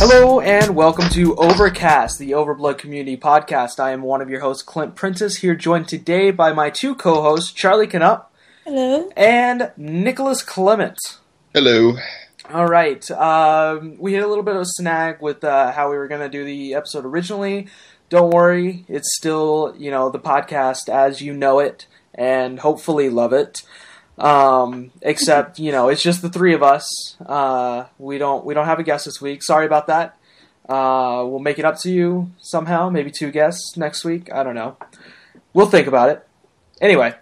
Hello and welcome to Overcast, the Overblood Community Podcast. I am one of your hosts, Clint Prentice, here joined today by my two co-hosts, Charlie Canup. Hello. And Nicholas Clement. Hello. All right. We hit a little bit of a snag with how we were going to do the episode originally. Don't worry. It's still, the podcast as you know it and hopefully love it. Except, it's just the three of us. We don't have a guest this week. Sorry about that. We'll make it up to you somehow. Maybe two guests next week. I don't know. We'll think about it. Anyway.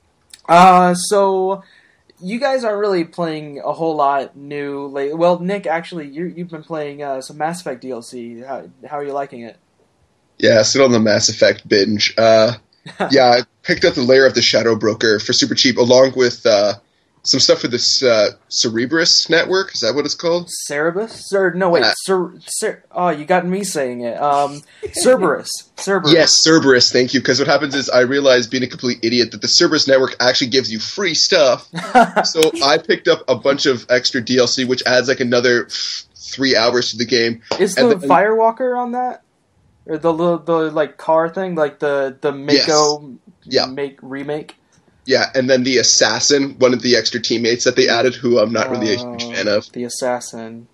So you guys aren't really playing a whole lot new lately. Well, Nick, actually, you've been playing some Mass Effect DLC. How are you liking it? Yeah, still on the Mass Effect binge. Yeah, I picked up the Lair of the Shadow Broker for super cheap, along with some stuff for this Cerberus network. Is that what it's called? Cerberus? No, wait. Oh, you got me saying it. Cerberus. Yes, Cerberus, thank you. Because what happens is I realized, being a complete idiot, that the Cerberus network actually gives you free stuff. So I picked up a bunch of extra DLC, which adds like another 3 hours to the game. Is the Firewalker on that? Or the like car thing, like the Mako remake. Yeah, and then the Assassin, one of the extra teammates that they added, who I'm not really a huge fan of. The Assassin.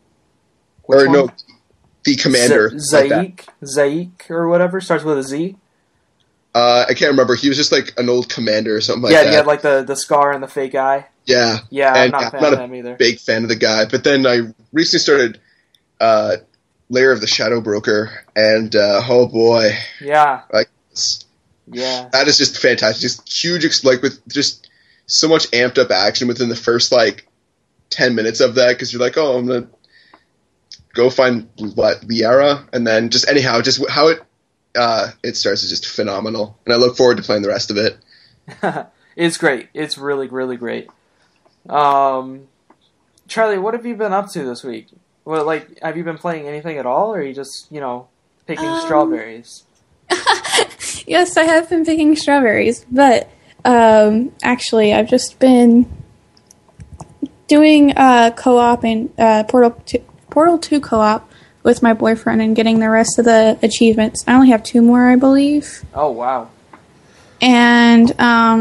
The Commander. Zaik or whatever, starts with a Z. I can't remember. He was just like an old commander or something like that. Yeah, he had like the scar and the fake eye. Yeah. Yeah, I'm not a fan of him either. Big fan of the guy. But then I recently started Lair of the Shadow Broker, and oh boy. Yeah. Yeah. That is just fantastic. Just huge, with just so much amped up action within the first 10 minutes of that, because you're like, oh, I'm going to go find Liara, and then just how it starts is just phenomenal, and I look forward to playing the rest of it. It's great. It's really, really great. Charlie, what have you been up to this week? Well, have you been playing anything at all, or are you just, picking strawberries? Yes, I have been picking strawberries, but actually, I've just been doing co-op and Portal 2 co-op with my boyfriend and getting the rest of the achievements. I only have 2 more, I believe. Oh, wow. And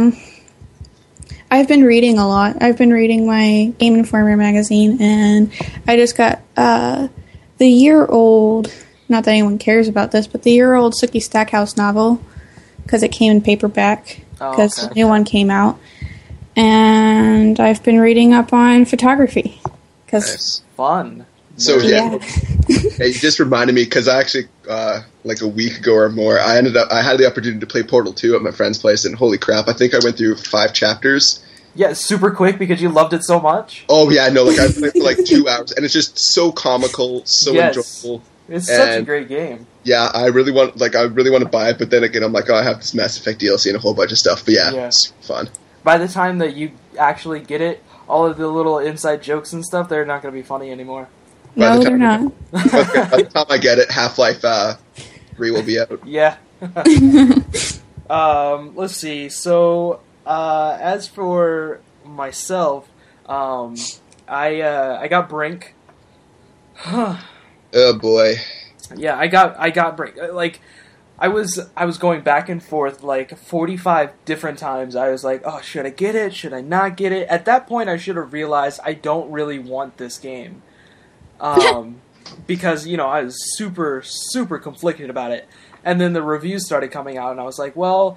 I've been reading a lot. I've been reading my Game Informer magazine, and I just got the year-old, not that anyone cares about this, but the year-old Sookie Stackhouse novel, because it came in paperback, because the new one came out. And I've been reading up on photography. Nice. Fun. So, yeah, you just reminded me, because I actually, a week ago or more, I had the opportunity to play Portal 2 at my friend's place, and holy crap, I think I went through 5 chapters. Yeah, super quick because you loved it so much? Oh, yeah, no, I played for 2 hours, and it's just so comical, so enjoyable. It's such a great game. Yeah, I really want to buy it, but then again, I'm like, oh, I have this Mass Effect DLC and a whole bunch of stuff, but yeah. It's fun. By the time that you actually get it, all of the little inside jokes and stuff, they're not going to be funny anymore. No, they're not. By the time I get it, Half-Life 3 will be out. Yeah. Let's see. So, as for myself, I got Brink. Oh boy. Yeah, I got Brink. I was going back and forth 45 different times. I was like, oh, should I get it? Should I not get it? At that point, I should have realized I don't really want this game. Because, I was super, super conflicted about it. And then the reviews started coming out, and I was like, well,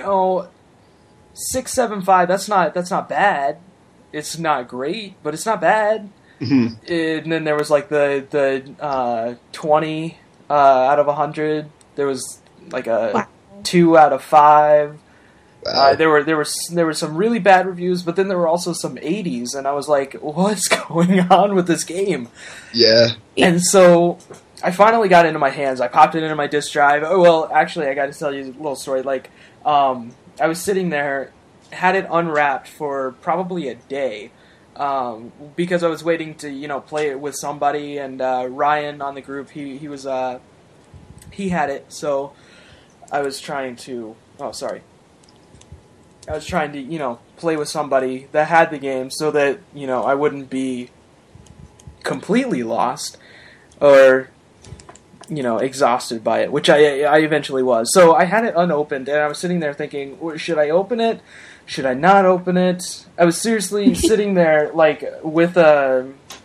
6.75, that's not bad. It's not great, but it's not bad. Mm-hmm. And then there was the 20 out of 100. There was a 2 out of 5. Wow. There were some really bad reviews, but then there were also some 80s, and I was like, what's going on with this game? Yeah. And so I finally got it into my hands. I popped it into my disk drive. Oh, well, actually, I got to tell you a little story. I was sitting there, had it unwrapped for probably a day, because I was waiting to, play it with somebody, and Ryan on the group, he had it, so I was trying to play with somebody that had the game so that, I wouldn't be completely lost. or exhausted by it, which I eventually was. So I had it unopened, and I was sitting there thinking, should I open it? Should I not open it? I was seriously sitting there like with a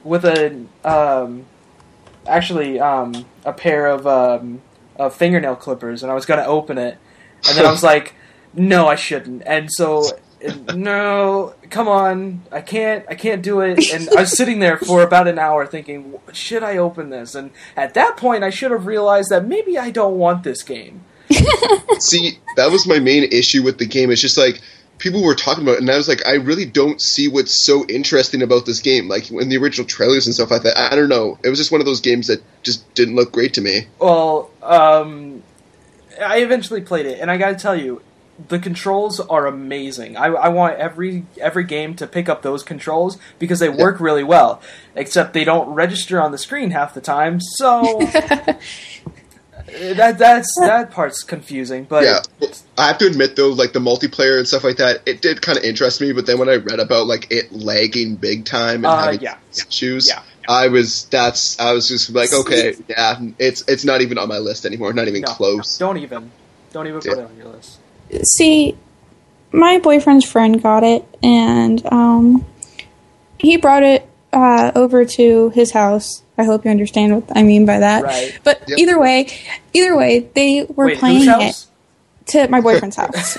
pair of fingernail clippers, and I was going to open it, and then I was like, no, I shouldn't. And so, no, come on, I can't do it. And I was sitting there for about an hour thinking, should I open this? And at that point, I should have realized that maybe I don't want this game. See, that was my main issue with the game. It's just like, people were talking about it, and I was like, I really don't see what's so interesting about this game. Like, in the original trailers and stuff like that, I don't know. It was just one of those games that just didn't look great to me. Well, I eventually played it, and I gotta tell you, the controls are amazing. I want every game to pick up those controls, because they work really well. Except they don't register on the screen half the time, so... That part's confusing, but yeah, I have to admit though, like the multiplayer and stuff like that, it did kind of interest me. But then when I read about like it lagging big time and having issues, I was just like, okay, yeah, it's not even on my list anymore, not even close. Don't even put it on your list. See, my boyfriend's friend got it, and he brought it over to his house. I hope you understand what I mean by that. Right. But either way, they were playing it to my boyfriend's house.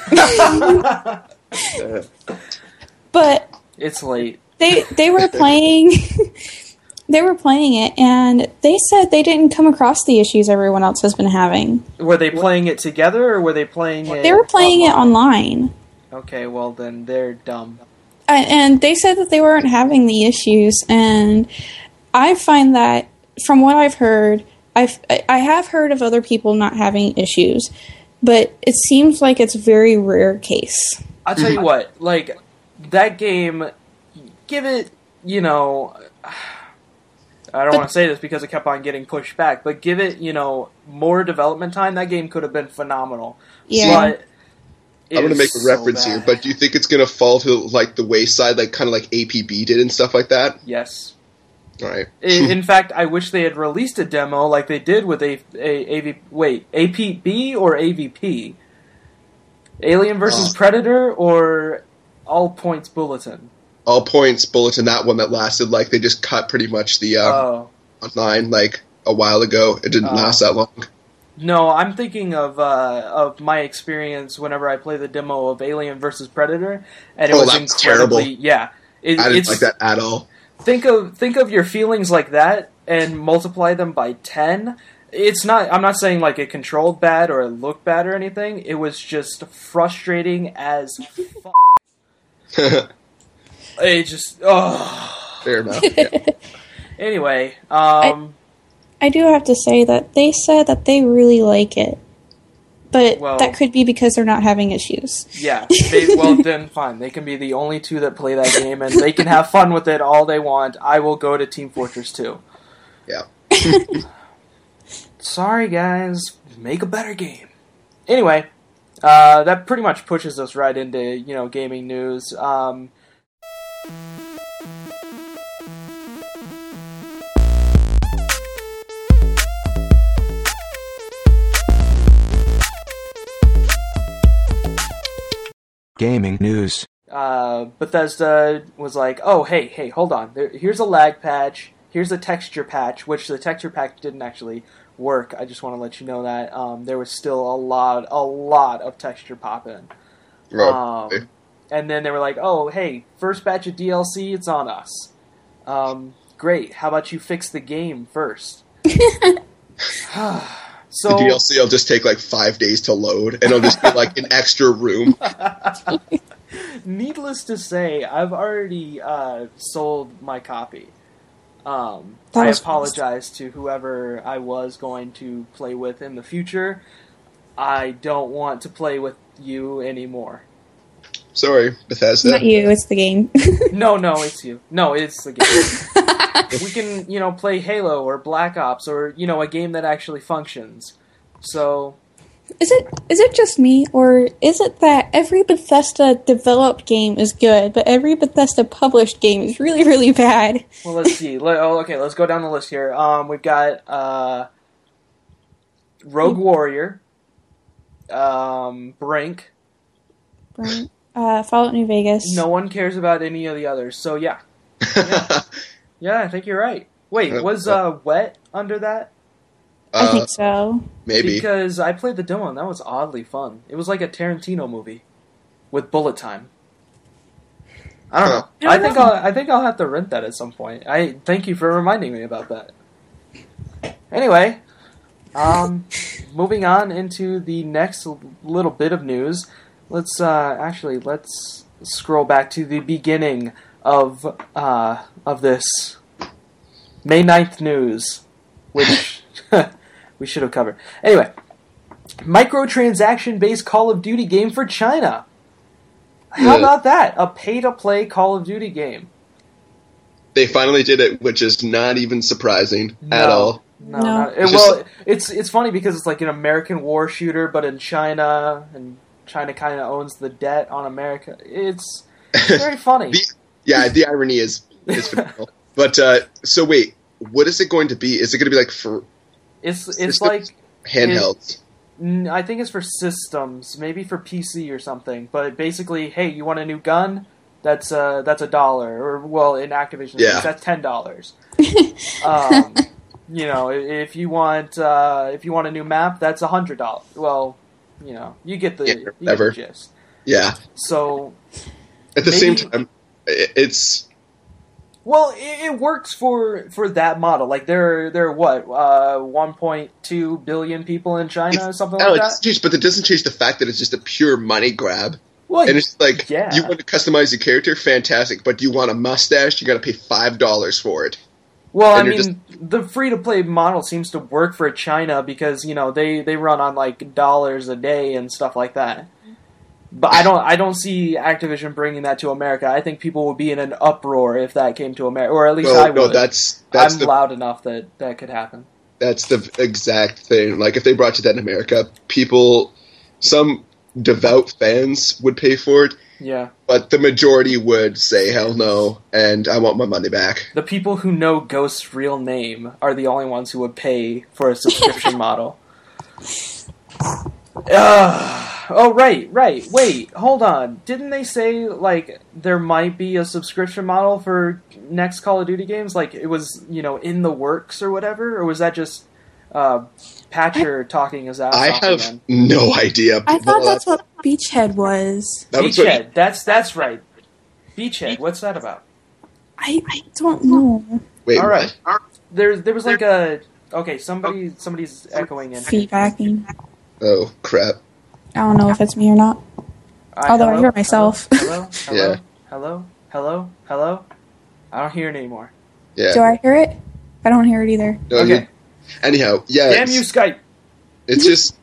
But it's late. They were playing it, and they said they didn't come across the issues everyone else has been having. Were they playing it together, or were they playing it? They were playing it online. Okay, well then they're dumb. And they said that they weren't having the issues, and I find that, from what I've heard, I have heard of other people not having issues, but it seems like it's a very rare case. I'll tell you what, like, that game, give it, I don't want to say this because it kept on getting pushed back, but give it, more development time, that game could have been phenomenal. Yeah. But I'm going to make a reference here, but do you think it's going to fall to like the wayside, like kind of like APB did and stuff like that? Yes. All right. In fact, I wish they had released a demo like they did with APB or AVP? Alien vs. Predator or All Points Bulletin? All Points Bulletin, that one that lasted, like, they just cut pretty much the online, like, a while ago. It didn't last that long. No, I'm thinking of my experience whenever I play the demo of Alien vs. Predator, and it was incredibly terrible. Yeah, I didn't like that at all. Think of your feelings like that and multiply them by 10. It's not. I'm not saying like it controlled bad or it looked bad or anything. It was just frustrating as fuck. It just Fair enough. Yeah. Anyway, I do have to say that they said that they really like it, but that could be because they're not having issues. Yeah, then fine. They can be the only two that play that game, and they can have fun with it all they want. I will go to Team Fortress 2. Yeah. Sorry, guys. Make a better game. Anyway, that pretty much pushes us right into, gaming news. Gaming news. Bethesda was like, oh, hey, hold on. Here's a lag patch. Here's a texture patch, which the texture patch didn't actually work. I just want to let you know that there was still a lot of texture popping. Right. And then they were like, oh, hey, first batch of DLC, it's on us. Great. How about you fix the game first? So, the DLC will just take like 5 days to load, and it'll just be like an extra room. Needless to say, I've already sold my copy. I apologize to whoever I was going to play with in the future. I don't want to play with you anymore. Sorry, Bethesda. Not you, it's the game. No, it's you. No, it's the game. We can, play Halo or Black Ops or, a game that actually functions. So, Is it just me, or is it that every Bethesda developed game is good, but every Bethesda published game is really, really bad? Well, let's see. Let's go down the list here. We've got Rogue Warrior, Brink, Fallout New Vegas. No one cares about any of the others, so yeah. Yeah, I think you're right. Wait, was Wet under that? I think so. Maybe. Because I played the demo and that was oddly fun. It was like a Tarantino movie with bullet time. I don't know. I think I'll have to rent that at some point. I thank you for reminding me about that. Anyway, moving on into the next little bit of news. Let's scroll back to the beginning of this May 9th news, which we should have covered. Anyway, microtransaction-based Call of Duty game for China. How about that? A pay-to-play Call of Duty game. They finally did it, which is not even surprising at all. No. It's funny because it's like an American war shooter, but in China, and China kind of owns the debt on America. It's very funny. The irony is phenomenal. But so wait, what is it going to be? Is it going to be like for? It's like handhelds. I think it's for systems, maybe for PC or something. But basically, hey, you want a new gun? That's $1, or in Activision, that's $10. If you want a new map, that's $100. Well, you get the gist. Yeah. So at the same time, it's. Well, it works for that model. Like there are what 1.2 billion people in China, or something like that. But it doesn't change the fact that it's just a pure money grab. Well, and it's like you want to customize your character, fantastic. But you want a mustache, you got to pay $5 for it. Well, the free to play model seems to work for China because they run on like dollars a day and stuff like that. But I don't see Activision bringing that to America. I think people would be in an uproar if that came to America, or at least I would. I'm loud enough that could happen. That's the exact thing. Like if they brought you that in America, some devout fans would pay for it. Yeah. But the majority would say hell no, and I want my money back. The people who know Ghost's real name are the only ones who would pay for a subscription model. Oh, right. Wait, hold on. Didn't they say, like, there might be a subscription model for next Call of Duty games? Like, it was, in the works or whatever? Or was that just Patcher talking his ass off I have again? no idea. I thought that's what Beachhead was. Beachhead, that's right. Beachhead, what's that about? I don't know. Wait, all right. There was like a... Okay, somebody's echoing in. Feedbacking. Oh, crap. I don't know if it's me or not. Although I hear myself. Hello. I don't hear it anymore. Yeah. Do I hear it? I don't hear it either. No, okay. Anyhow, yeah. Damn you, Skype. It's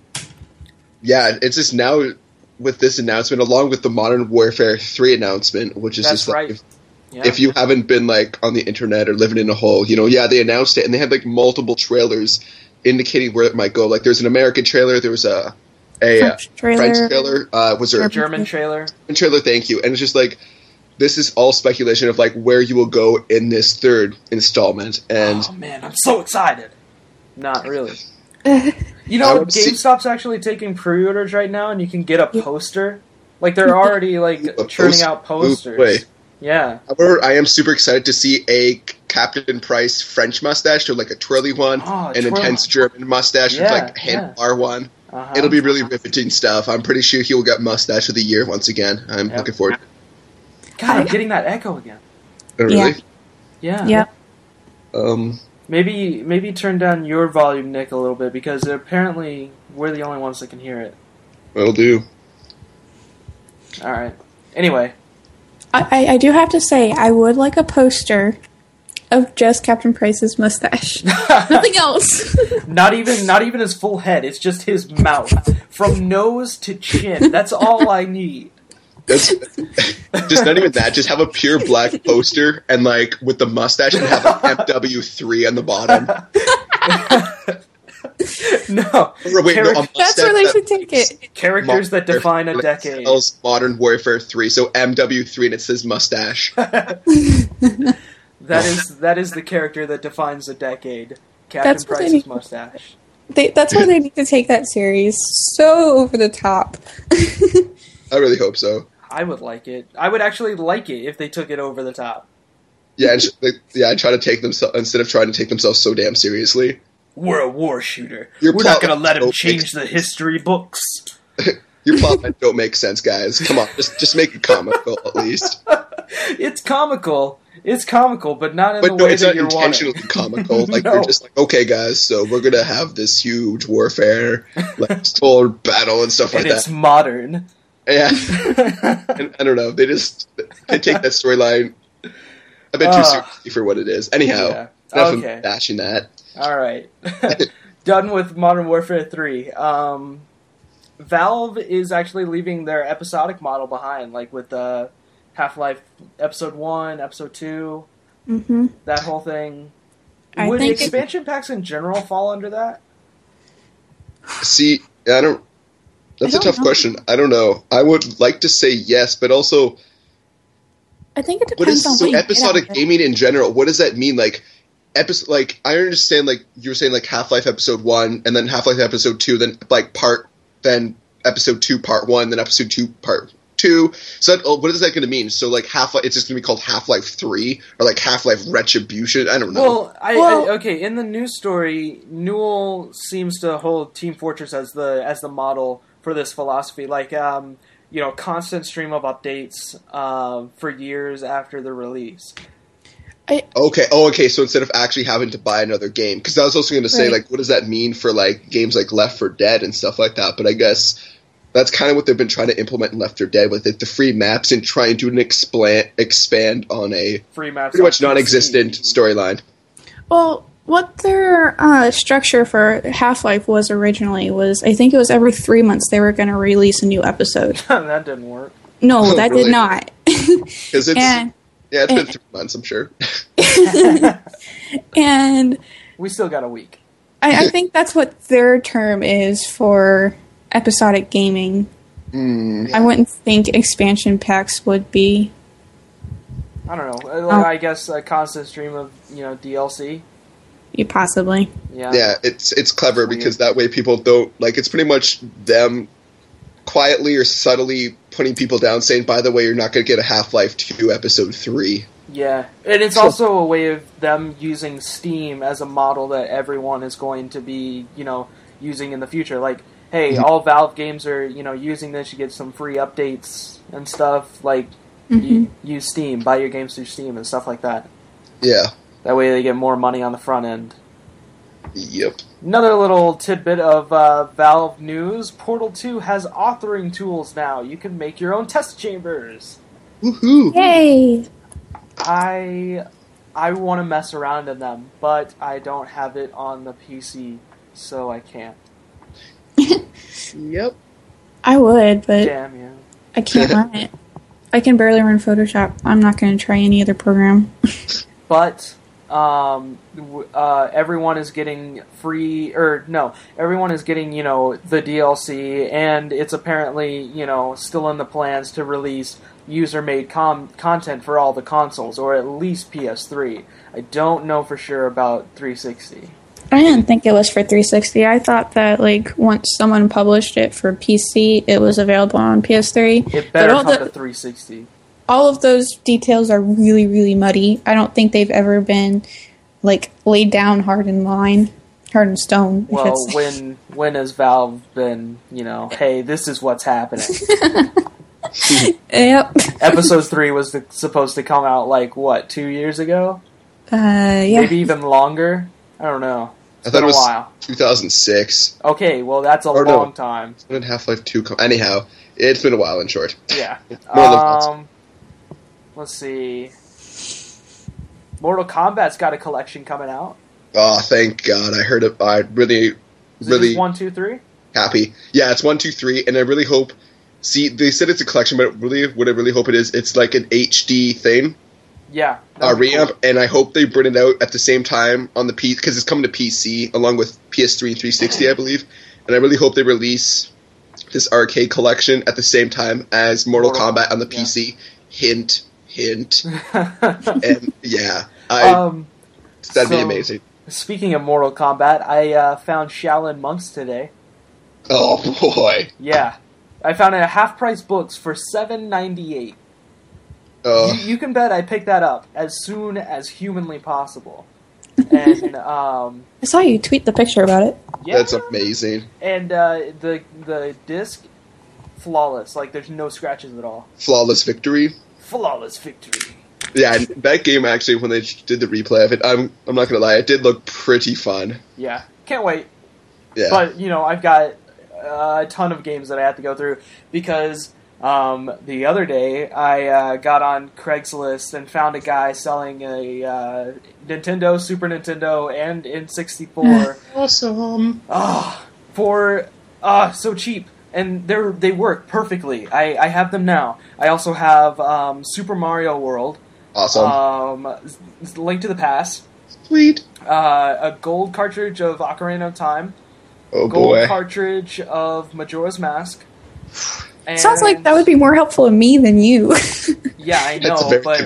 just now with this announcement, along with the Modern Warfare 3 announcement, which is just like, if you haven't been like on the internet or living in a hole, they announced it and they had like multiple trailers indicating where it might go. Like there's an American trailer, there was a French trailer, was there a German trailer? German trailer, thank you. And it's just like, this is all speculation of like where you will go in this third installment. And oh man, I'm so excited. Not really. GameStop's actually taking pre-orders right now, and you can get a poster. Like they're already like churning out posters. Yeah. However, I am super excited to see a Captain Price French mustache, or like a twirly one, an intense German mustache with like a handlebar one. Uh-huh. It'll be really riveting stuff. I'm pretty sure he will get Mustache of the Year once again. I'm looking forward to it. God, I'm getting that echo again. Oh, really? Yeah. Maybe turn down your volume, Nick, a little bit, because apparently we're the only ones that can hear it. Will do. Alright. Anyway. I do have to say, I would like a poster of just Captain Price's mustache. Nothing else. Not even his full head. It's just his mouth. From nose to chin. That's all I need. Just not even that. Just have a pure black poster and like with the mustache and have like MW3 on the bottom. No. Wait, no, that's where they should take it. Characters that define a decade. Modern Warfare 3, so MW3, and it says mustache. That is the character that defines a decade. Captain Price's mustache. That's why they need to take that series so over the top. I really hope so. I would like it. I would actually like it if they took it over the top. Yeah, and try to take themselves instead of trying to take themselves so damn seriously. We're a war shooter. We're not going to let him change the history books. Your plot don't make sense, guys. Come on, just make it comical at least. It's comical. It's comical, but not in the way that you're wanting. But no, it's not intentionally comical. Like, no. You're just like, okay, guys, so we're going to have this huge warfare, like, full battle and stuff like that. And it's modern. Yeah. And, I don't know. They take that storyline a bit too seriously for what it is. Anyhow, enough of bashing that. All right. Done with Modern Warfare 3. Valve is actually leaving their episodic model behind, like with Half-Life Episode 1, Episode 2, that whole thing. Would expansion packs in general fall under that? See, that's a tough question. I don't know. I would like to say yes, but also... I think it depends on what episodic gaming in general, what does that mean? Like, I understand, like, you were saying, like, Half-Life Episode 1, and then Half-Life Episode 2, then, like, then Episode 2 Part 1, then Episode 2 Part 2. So what is that going to mean? So, like, Half-Life, it's just going to be called Half-Life 3, or, like, Half-Life Retribution? I don't know. Well, okay, in the news story, Newell seems to hold Team Fortress as the model for this philosophy. Like, constant stream of updates for years after the release. Okay. So instead of actually having to buy another game, because I was also going to say, like, what does that mean for like games like Left 4 Dead and stuff like that? But I guess that's kind of what they've been trying to implement in Left 4 Dead with it, the free maps and trying to expand on a free maps pretty much non-existent storyline. Well, what their structure for Half-Life was originally was, I think it was every 3 months they were going to release a new episode. That didn't work. No, that did not. Because it's been 3 months, I'm sure. And we still got a week. I think that's what their term is for episodic gaming. I wouldn't think expansion packs would be. I don't know. I guess a constant stream of DLC. Possibly. Yeah, it's clever because that way people don't like. It's pretty much them quietly or subtly putting people down, saying, "By the way, you're not going to get a Half-Life 2 Episode 3." Yeah, and it's also a way of them using Steam as a model that everyone is going to be, using in the future. Like, hey, all Valve games are, using this. You get some free updates and stuff. Like, use Steam, buy your games through Steam and stuff like that. Yeah. That way they get more money on the front end. Yep. Another little tidbit of Valve news. Portal 2 has authoring tools now. You can make your own test chambers. Woohoo! Yay! I want to mess around in them, but I don't have it on the PC, so I can't. Yep. I would, but damn you. I can't run it. I can barely run Photoshop. I'm not going to try any other program. But everyone is getting everyone is getting, the DLC, and it's apparently, still in the plans to release user-made content for all the consoles, or at least PS3. I don't know for sure about 360. I didn't think it was for 360. I thought that, once someone published it for PC, it was available on PS3. It better come to 360. All of those details are really, really muddy. I don't think they've ever been, laid down hard in stone. Well, when has Valve been, hey, this is what's happening? Yep. Episode 3 was supposed to come out, 2 years ago? Yeah. Maybe even longer? I don't know. I thought it was a while. 2006. Okay, well, that's a long time. When did Half-Life 2 come? Anyhow, it's been a while, in short. Yeah. More than let's see. Mortal Kombat's got a collection coming out. Oh, thank God. I heard it. I really... Is it 1, 2, 3? Happy. Yeah, it's 1, 2, 3, and I really hope... See, they said it's a collection, but really, what I really hope it is, it's like an HD thing. Yeah. Reamp, cool. And I hope they bring it out at the same time on the PC, because it's coming to PC along with PS3 and 360, I believe. And I really hope they release this arcade collection at the same time as Mortal Kombat on the PC. Hint. And yeah, that'd be amazing. Speaking of Mortal Kombat, I found Shaolin Monks today. Oh boy! Yeah, I found it at half-price books for $7.98. You can bet I picked that up as soon as humanly possible. And I saw you tweet the picture about it. Yeah, that's amazing. And the disc, flawless. Like there's no scratches at all. Flawless victory. Flawless victory. Yeah, that game actually, when they did the replay of it, I'm not gonna lie, it did look pretty fun. Yeah, can't wait. Yeah, but I've got a ton of games that I have to go through because the other day I got on Craigslist and found a guy selling a Nintendo, Super Nintendo, and N64. Awesome. For so cheap. And they work perfectly. I have them now. I also have Super Mario World. Awesome. Link to the Past. Sweet. A gold cartridge of Ocarina of Time. Oh gold boy. Cartridge of Majora's Mask. And sounds like that would be more helpful to me than you. Yeah, I know, but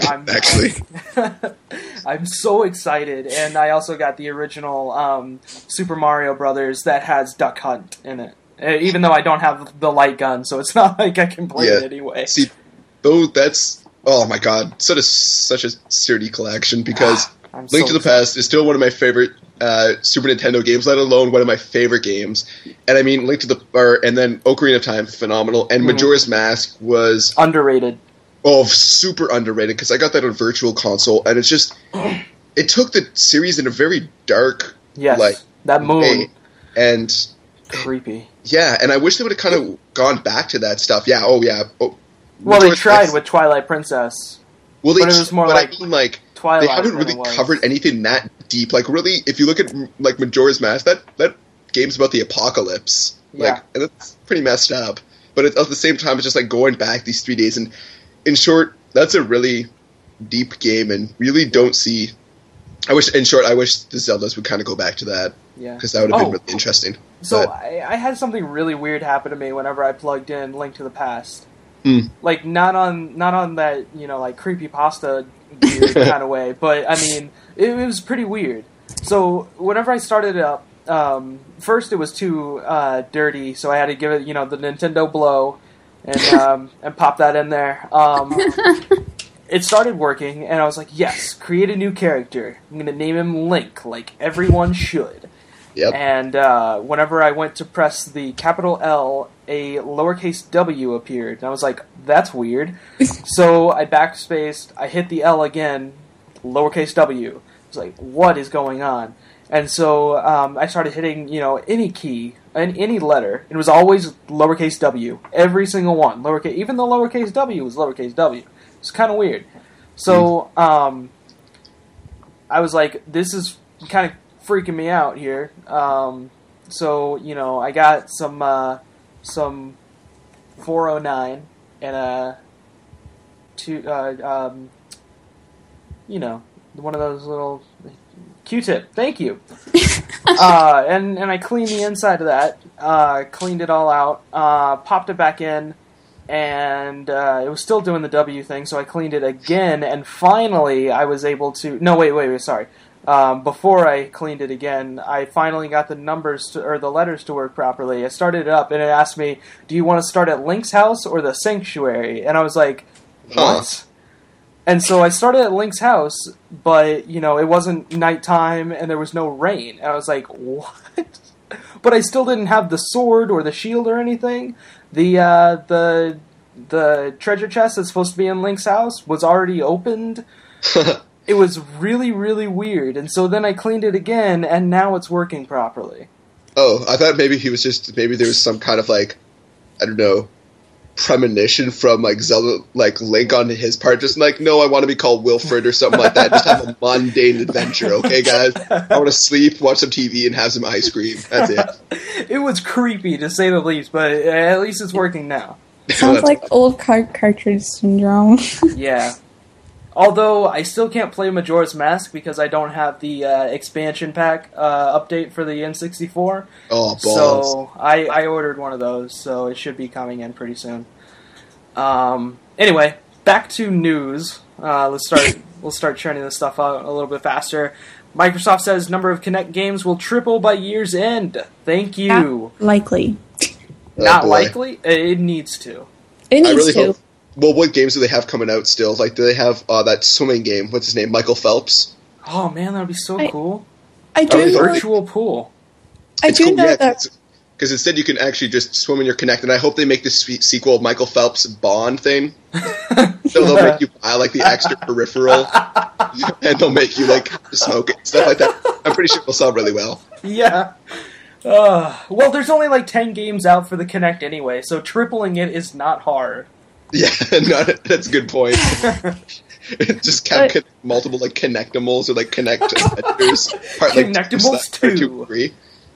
I'm so excited, and I also got the original Super Mario Brothers that has Duck Hunt in it. Even though I don't have the light gun, so it's not like I can play it anyway. See, that's oh my god, such a sturdy collection because Link to the Past is still one of my favorite Super Nintendo games, let alone one of my favorite games. And I mean, and then Ocarina of Time, phenomenal, and Majora's Mask was underrated. Oh, super underrated because I got that on Virtual Console, and it's just it took the series in a very dark, that moon way, and creepy. Yeah, and I wish they would have kind of gone back to that stuff. Yeah, well, they tried with Twilight Princess. Well, but it was more Twilight. They haven't really covered anything that deep. Like, really, if you look at like Majora's Mask, that game's about the apocalypse. And it's pretty messed up. But at the same time, it's just like going back these 3 days. And in short, that's a really deep game, and really don't see. I wish the Zeldas would kind of go back to that. Yeah, because that would have been really interesting. So I had something really weird happen to me whenever I plugged in Link to the Past. Like not on that like creepypasta weird kind of way, but I mean it was pretty weird. So whenever I started it up, first it was too dirty, so I had to give it the Nintendo blow and pop that in there. It started working, and I was like, yes, create a new character. I'm going to name him Link, like everyone should. Yep. And whenever I went to press the capital L, a lowercase w appeared. And I was like, that's weird. So I backspaced, I hit the L again, lowercase w. I was like, what is going on? And so I started hitting, any key, any letter. It was always lowercase w. Every single one. Even the lowercase w was lowercase w. It's kind of weird. So I was like, this is kind of freaking me out here. So I got some 409 and a one of those little Q-tip. Thank you. And I cleaned the inside of that. Cleaned it all out. Popped it back in. And it was still doing the W thing, so I cleaned it again, and finally I was able to... No, wait, sorry. Before I cleaned it again, I finally got the the letters to work properly. I started it up, and it asked me, do you want to start at Link's house or the sanctuary? And I was like, what? And so I started at Link's house, but, it wasn't nighttime, and there was no rain. And I was like, what? But I still didn't have the sword or the shield or anything. The treasure chest that's supposed to be in Link's house was already opened. It was really, really weird. And so then I cleaned it again, and now it's working properly. Oh, I thought maybe maybe there was some kind of premonition from Zelda, Link on his part. Just no, I want to be called Wilfred or something like that. Just have a mundane adventure, okay, guys? I want to sleep, watch some TV, and have some ice cream. That's it. It was creepy, to say the least, but at least it's working now. Sounds like old cartridge syndrome. Yeah. Although I still can't play Majora's Mask because I don't have the expansion pack update for the N64. Oh, balls. So I ordered one of those, so it should be coming in pretty soon. Anyway, back to news. We'll start churning this stuff out a little bit faster. Microsoft says number of Kinect games will triple by year's end. Thank you. Not likely. Not likely? It needs to. It needs to. Hope. Well, what games do they have coming out still? Like, do they have that swimming game? What's his name? Michael Phelps? Oh, man, that would be so cool. I do know virtual pool. I do know that. Because instead you can actually just swim in your Kinect, and I hope they make this sequel Michael Phelps Bond thing. So they'll make you buy, like, the extra peripheral, and they'll make you, like, smoke it, stuff like that. I'm pretty sure it'll sell really well. Yeah. Well, there's only, like, 10 games out for the Kinect anyway, so tripling it is not hard. Yeah, no, that's a good point. Just have multiple, like, Connectimals or, like, Connectors. Connectimals 2. 3.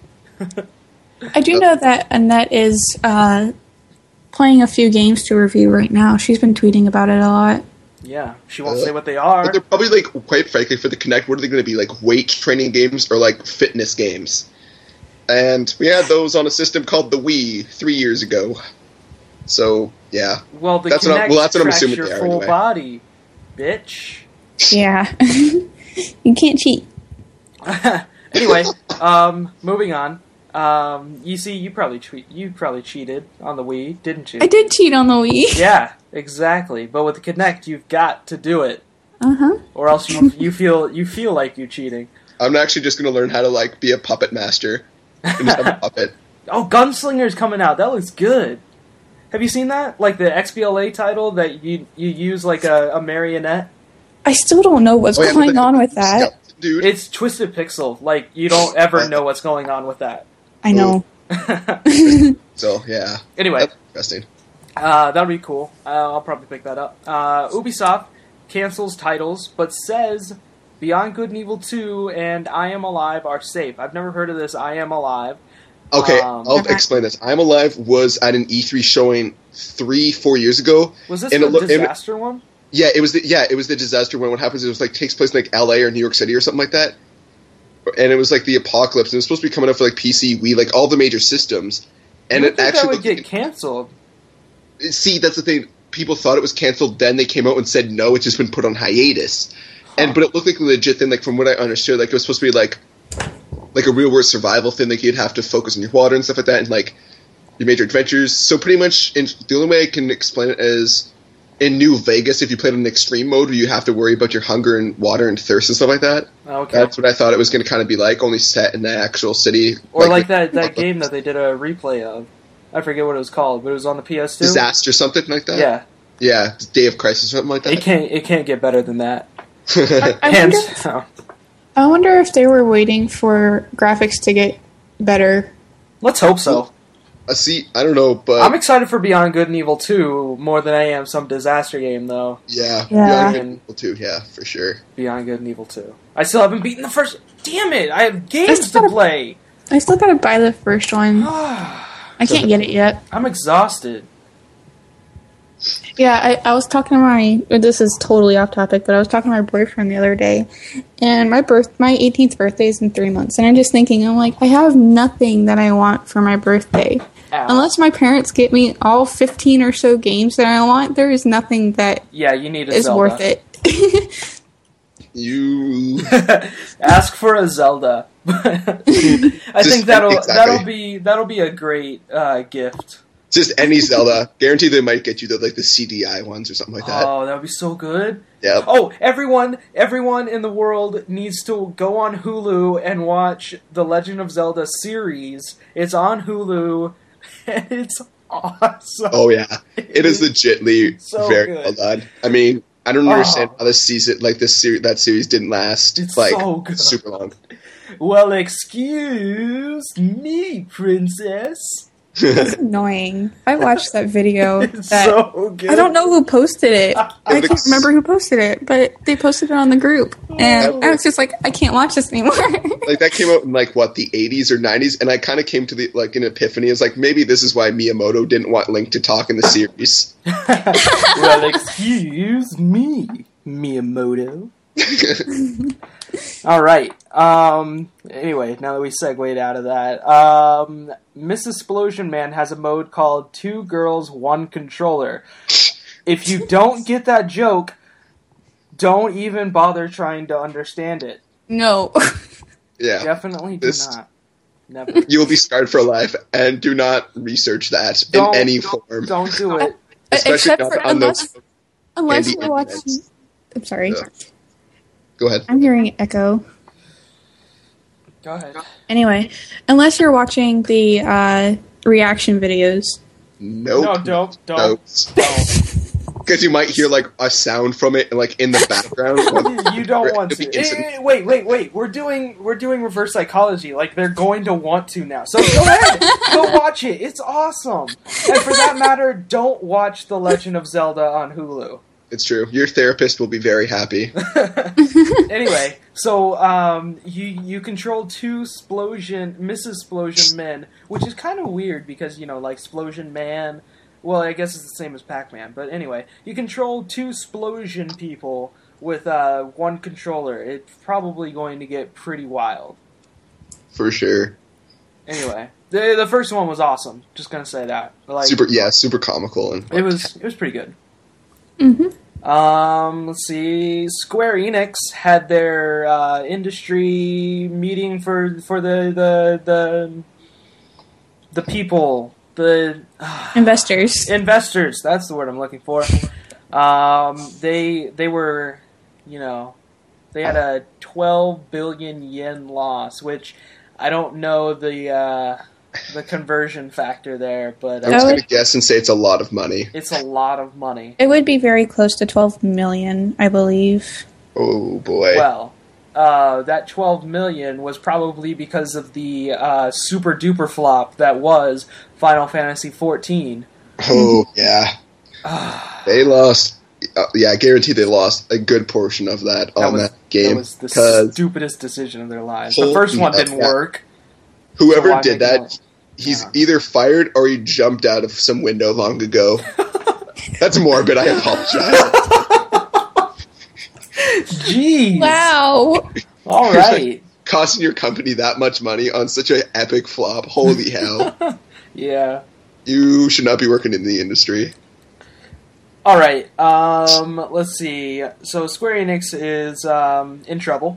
I do know that Annette is playing a few games to review right now. She's been tweeting about it a lot. Yeah, she won't say what they are. But they're probably, like, quite frankly, for the Kinect, what are they going to be? Like, weight training games or, like, fitness games? And we had those on a system called the Wii 3 years ago. So, yeah. Well, that's what I'm assuming your full body, bitch. Yeah. You can't cheat. Anyway, moving on. You probably cheated on the Wii, didn't you? I did cheat on the Wii. Yeah, exactly. But with the Kinect, you've got to do it. Or else you feel like you're cheating. I'm actually just going to learn how to, like, be a puppet master. And just have a puppet. Oh, Gunslinger's coming out. That looks good. Have you seen that? Like the XBLA title that you use like a marionette? I still don't know what's going on with that. Dude. It's Twisted Pixel. Like, you don't ever know what's going on with that. I know. So, yeah. Anyway. That's interesting. That'll be cool. I'll probably pick that up. Ubisoft cancels titles, but says Beyond Good and Evil 2 and I Am Alive are safe. I've never heard of this I Am Alive. Okay, I'll explain this. I Am Alive was at an E3 showing 3-4 years ago. Was this the disaster one? Yeah, it was the disaster one. What happens is it was like takes place in like LA or New York City or something like that. And it was like the apocalypse, and it was supposed to be coming up for like PC, Wii, like all the major systems. And it actually that would get canceled. See, that's the thing. People thought it was canceled, then they came out and said no, it's just been put on hiatus. But it looked like a legit thing, like from what I understood, like it was supposed to be like a real world survival thing, like you'd have to focus on your water and stuff like that, and like your major adventures. So pretty much, the only way I can explain it is in New Vegas, if you played in extreme mode, where you have to worry about your hunger and water and thirst and stuff like that. Okay. That's what I thought it was going to kind of be like, only set in the actual city. Or like that game that they did a replay of. I forget what it was called, but it was on the PS2. Disaster, something like that? Yeah. Yeah, Day of Crisis or something like that. It can't get better than that. I wonder if they were waiting for graphics to get better. Let's hope so. See, I don't know, but I'm excited for Beyond Good and Evil 2 more than I am some disaster game, though. Yeah. Beyond Good and Evil 2, yeah, for sure. Beyond Good and Evil 2. I still haven't beaten the first... Damn it! I have games to play! I still gotta buy the first one. I can't get it yet. I'm exhausted. Yeah, I was talking to this is totally off topic, but I was talking to my boyfriend the other day, and my 18th birthday is in 3 months, and I'm just thinking, I'm like, I have nothing that I want for my birthday. Ow. Unless my parents get me all 15 or so games that I want, there is nothing that you need is Zelda. worth it. You ask for a Zelda. I think that'll be a great gift. Just any Zelda. Guarantee they might get you the CDI ones or something like that. Oh, that would be so good. Yeah. Oh, everyone in the world needs to go on Hulu and watch the Legend of Zelda series. It's on Hulu, and it's awesome. Oh yeah, it is legitimately so very good. well done. I mean, I don't understand how that series didn't last so good. super long. Well, excuse me, princess. It's annoying. I watched that video. It's so good. I don't know who posted it. I can't remember who posted it, but they posted it on the group. And I was just like, I can't watch this anymore. Like, that came out in, the 80s or 90s, and I kind of came to an epiphany. It's like, maybe this is why Miyamoto didn't want Link to talk in the series. Well, excuse me. Miyamoto. All right. Anyway, now that we segued out of that, Mrs. Explosion Man has a mode called 2 Girls, 1 Controller. If you don't get that joke, don't even bother trying to understand it. No. Yeah. Definitely do not. Never. You will be scarred for life, and do not research that in any form. Don't do it. Especially Except not on those unless handy you're watching... internets. I'm sorry. Yeah. Go ahead. I'm hearing echo. Go ahead. Anyway, unless you're watching the reaction videos. Nope. No, don't. Nope. Because you might hear like a sound from it, like in the background. You don't want to. Wait. We're doing reverse psychology. Like they're going to want to now. So go ahead, go watch it. It's awesome. And for that matter, don't watch The Legend of Zelda on Hulu. It's true. Your therapist will be very happy. Anyway, so you control 2 Mrs. Explosion men, which is kind of weird because like Explosion Man. Well, I guess it's the same as Pac-Man, but anyway, you control 2 Explosion people with 1 controller. It's probably going to get pretty wild. For sure. Anyway, the first one was awesome. Just gonna say that. Like, super comical and it was pretty good. Mm-hmm. Let's see. Square Enix had their industry meeting for the people. The investors. That's the word I'm looking for. They were, they had a 12 billion yen loss, which I don't know the conversion factor there, but I was going to guess and say it's a lot of money. It's a lot of money. It would be very close to 12 million, I believe. Oh boy. Well, that 12 million was probably because of the super duper flop that was Final Fantasy XIV. Oh, yeah. They lost. I guarantee they lost a good portion of that on that game. That was the stupidest decision of their lives. The first one didn't work. Whoever did that, he's either fired or he jumped out of some window long ago. That's morbid. I apologize. Jeez. Wow. All right. Costing your company that much money on such an epic flop. Holy hell. Yeah. You should not be working in the industry. All right. Let's see. So Square Enix is in trouble.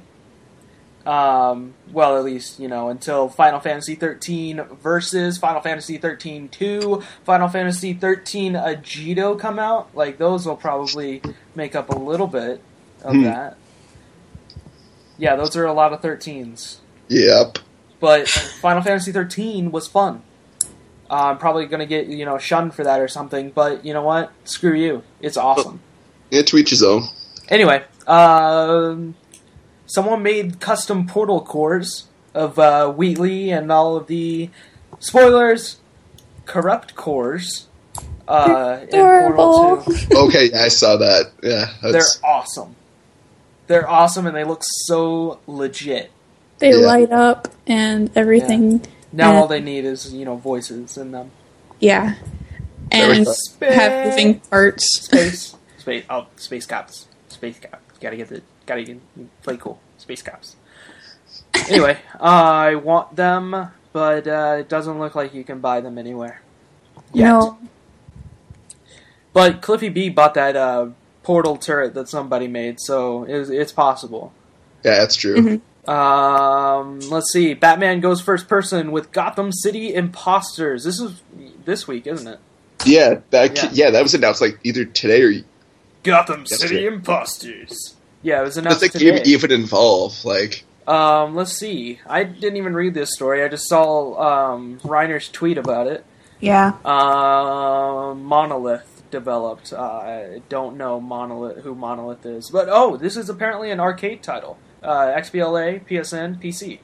Well, at least, until Final Fantasy 13 versus Final Fantasy 13 2, Final Fantasy 13 Agito come out. Like, those will probably make up a little bit of that. Yeah, those are a lot of 13s. Yep. But Final Fantasy 13 was fun. I'm probably going to get, shunned for that or something, but you know what? Screw you. It's awesome. To each his own. Anyway, someone made custom portal cores of Wheatley and all of the, spoilers, corrupt cores in Portal 2. Okay, I saw that. Yeah, They're awesome. They're awesome, and they look so legit. They light up and everything. Yeah. Now all they need is, voices in them. Yeah. And have moving parts. Space cops. Gotta play cool. Space cops. Anyway, I want them, but it doesn't look like you can buy them anywhere yet. No. But Cliffy B bought that portal turret that somebody made, so it's possible. Yeah, that's true. Mm-hmm. Let's see. Batman goes first person with Gotham City Imposters. This is this week, isn't it? Yeah, that was announced like either today or Gotham City Imposters. Yeah, it was announced today. today. Does the game even involve let's see. I didn't even read this story. I just saw Reiner's tweet about it. Yeah. Monolith developed. I don't know who Monolith is, but this is apparently an arcade title. XBLA, PSN, PC.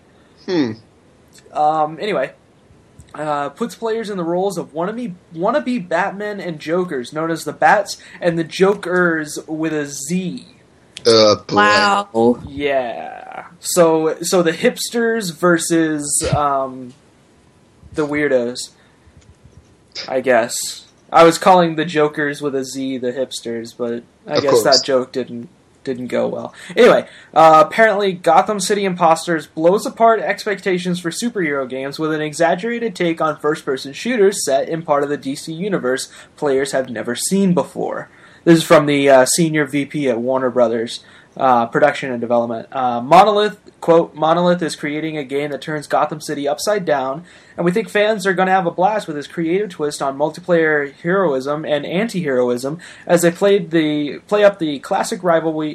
Anyway, puts players in the roles of wannabe Batman and Jokers, known as the Bats and the Jokers with a Z. Wow. Yeah. So the hipsters versus the weirdos, I guess. I was calling the Jokers with a Z the hipsters, but I guess that joke didn't didn't go well. Anyway, apparently Gotham City Imposters blows apart expectations for superhero games with an exaggerated take on first-person shooters set in part of the DC universe players have never seen before. This is from the senior VP at Warner Brothers. Production and development. Monolith, quote, Monolith is creating a game that turns Gotham City upside down, and we think fans are going to have a blast with this creative twist on multiplayer heroism and anti-heroism as they play up the classic rivalry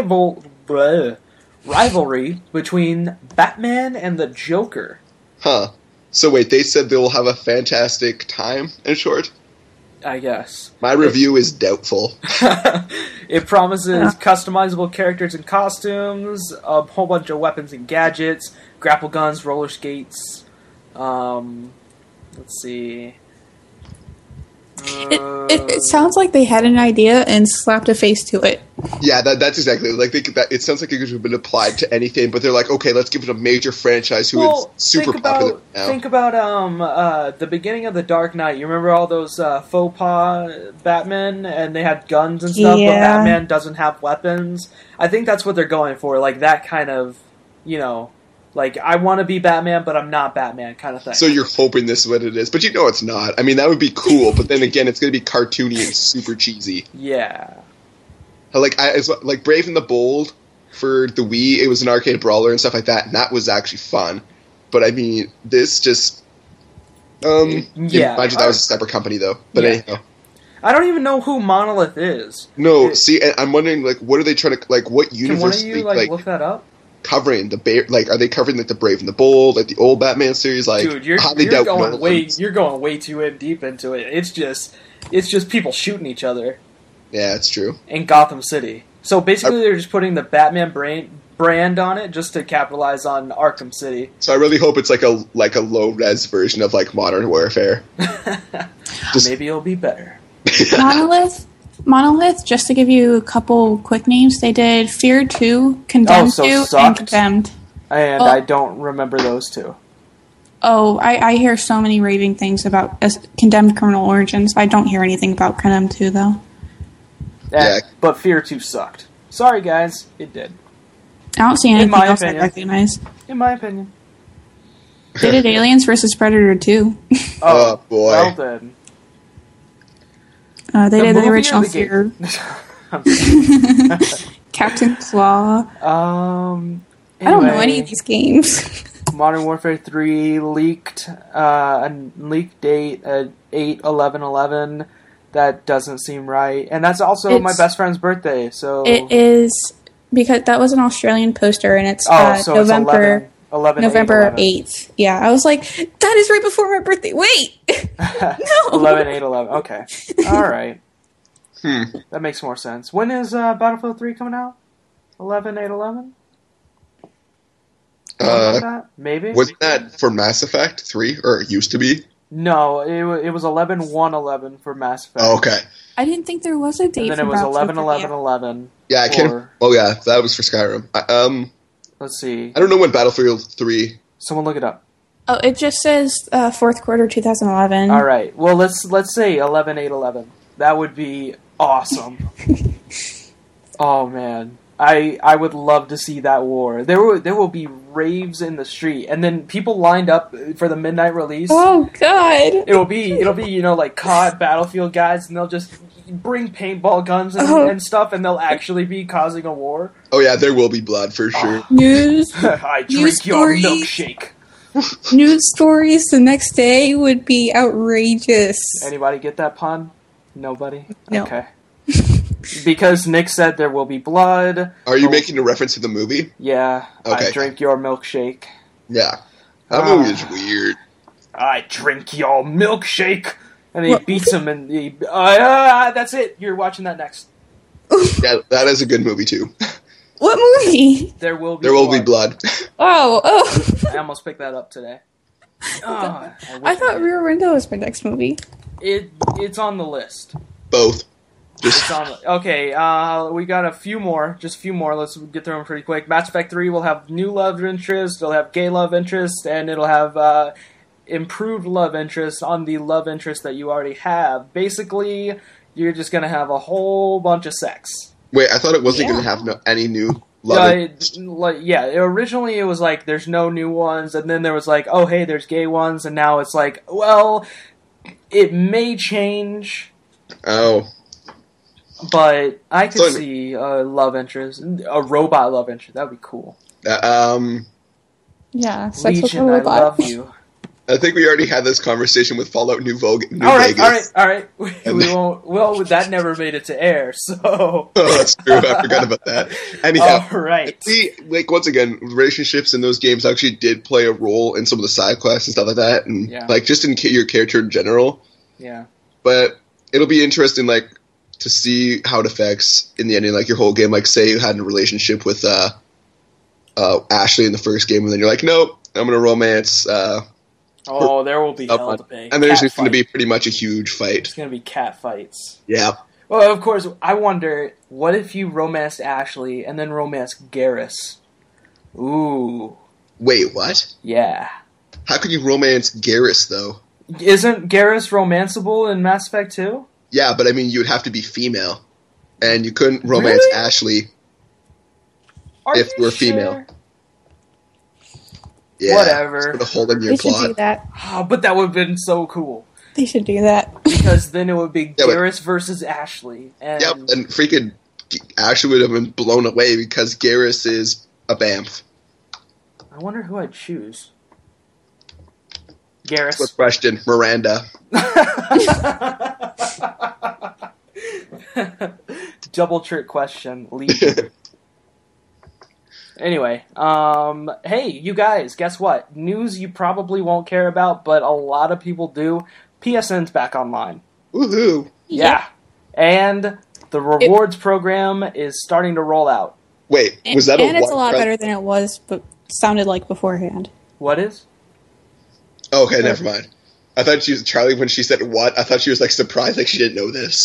between Batman and the Joker. Huh. So wait, they said they'll have a fantastic time, in short? I guess. My review is doubtful. It promises customizable characters and costumes, a whole bunch of weapons and gadgets, grapple guns, roller skates. Let's see. It sounds like they had an idea and slapped a face to it. Yeah, that's exactly like it sounds like it could have been applied to anything, but they're like, okay, let's give it a major franchise who is super popular now. Think about the beginning of The Dark Knight. You remember all those faux pas Batmen, and they had guns and stuff, but Batman doesn't have weapons. I think that's what they're going for, like that kind of, like, I want to be Batman, but I'm not Batman kind of thing. So you're hoping this is what it is, but it's not. I mean, that would be cool, but then again, it's going to be cartoony and super cheesy. Yeah. It's like Brave and the Bold for the Wii, it was an arcade brawler and stuff like that, and that was actually fun. But I mean, this just... Mind you, that was a separate company, though. But anyhow. I don't even know who Monolith is. No, see, I'm wondering, like, what are they trying to... Like, what universe... Can one of you, look that up? Covering are they covering like the Brave and the Bold, like the old Batman series? Like, dude, you're going way too deep into it. It's just people shooting each other. Yeah, it's true. In Gotham City, so basically they're just putting the Batman brand on it just to capitalize on Arkham City. So I really hope it's like a low res version of like Modern Warfare. Maybe it'll be better. Monolith, just to give you a couple quick names, they did Fear 2, Condemned 2, and Condemned. And I don't remember those two. Oh, I hear so many raving things about Condemned Criminal Origins. I don't hear anything about Condemned 2, though. Yeah. But Fear 2 sucked. Sorry, guys. It did. I don't see anything else I recognize. In my opinion. They did Aliens vs. Predator 2. Oh, boy. Well then. They did the original Fear. Captain Claw. Anyway, I don't know any of these games. Modern Warfare 3 leaked a leaked date at 8/11/11. That doesn't seem right, and that's also my best friend's birthday. So it is, because that was an Australian poster, and it's November. It's November 8th. Yeah, I was like, that is right before my birthday. Wait! No! 11/8/11. Okay. All right. That makes more sense. When is Battlefield 3 coming out? 11/8/11? Maybe? Wasn't that for Mass Effect 3? Or it used to be? No, it was 11/1/11 for Mass Effect. Oh, okay. I didn't think there was a date and then for it was Battlefield 11/11/11. Yeah, I can't... Oh, yeah, that was for Skyrim. Let's see. I don't know when Battlefield 3... Someone look it up. Oh, it just says fourth quarter 2011. All right. Well, let's say 11/8/11. That would be awesome. Oh man, I would love to see that war. There will be raves in the street, and then people lined up for the midnight release. Oh god! It'll be like COD Battlefield guys, and they'll just bring paintball guns and stuff, and they'll actually be causing a war. Oh yeah, there will be blood for sure. News. I drink your milkshake. News stories the next day would be outrageous. Anybody get that pun? Nobody? No. Okay. Because Nick said there will be blood. Are you making a reference to the movie? Yeah. Okay. I drink your milkshake. Yeah. That movie is weird. I drink your milkshake. And he beats him and that's it. You're watching that next. Yeah, that is a good movie too. What movie? There will be blood. Oh. I almost picked that up today. I thought Rear Window was my next movie. It's on the list. Both. Okay, we got a few more. Just a few more. Let's get through them pretty quick. Mass Effect 3 will have new love interest, it'll have gay love interest, and it'll have improved love interest on the love interest that you already have. Basically, you're just going to have a whole bunch of sex. Wait, I thought it wasn't going to have any new love interest. Originally it was like, there's no new ones, and then there was like, oh, hey, there's gay ones, and now it's like, well, it may change. Oh. But I could see a love interest, a robot love interest. That would be cool. Yeah, sex Legion, with a robot. I love you. I think we already had this conversation with Fallout New Vegas. All right. We won't. Well, that never made it to air, so. Oh, that's true. I forgot about that. Anyhow, all right. Once again, relationships in those games actually did play a role in some of the side quests and stuff like that, and just in your character in general. Yeah. But it'll be interesting, to see how it affects in the ending, your whole game. Say you had a relationship with Ashley in the first game, and then you're like, nope, I'm going to romance. There will be hell to pay. And there's just going to be pretty much a huge fight. It's going to be cat fights. Yeah. Well, of course, I wonder, what if you romanced Ashley and then romanced Garrus? Ooh. Wait, what? Yeah. How could you romance Garrus, though? Isn't Garrus romanceable in Mass Effect 2? Yeah, but you would have to be female. And you couldn't romance Ashley if you were female. Yeah, whatever. Put a hole in your plot. Should do that. Oh, but that would have been so cool. They should do that. Because then it would be Garrus versus Ashley. And and freaking Ashley would have been blown away because Garrus is a BAMF. I wonder who I'd choose. Garrus. Good question. Miranda. Double trick question. Legion. Anyway, hey, you guys, guess what? News you probably won't care about, but a lot of people do. PSN's back online. Woohoo! Yeah. And the rewards program is starting to roll out. Wait, was that and it's a lot better than it was, but sounded like beforehand. What is? Oh, okay, never mind. I thought she was Charlie when she said what. I thought she was surprised, she didn't know this.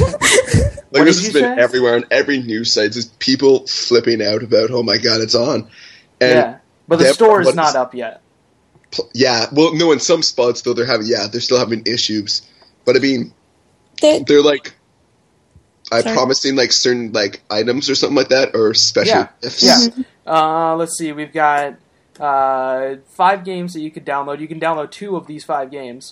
This has been everywhere on every news site. Just people flipping out about, oh my god, it's on. And but the store is not up yet. Yeah, well, no, in some spots though they're still having issues. But I mean, they're promising certain items or something like that or special gifts. Yeah. Let's see. We've got 5 games that you could download. You can download 2 of these 5 games.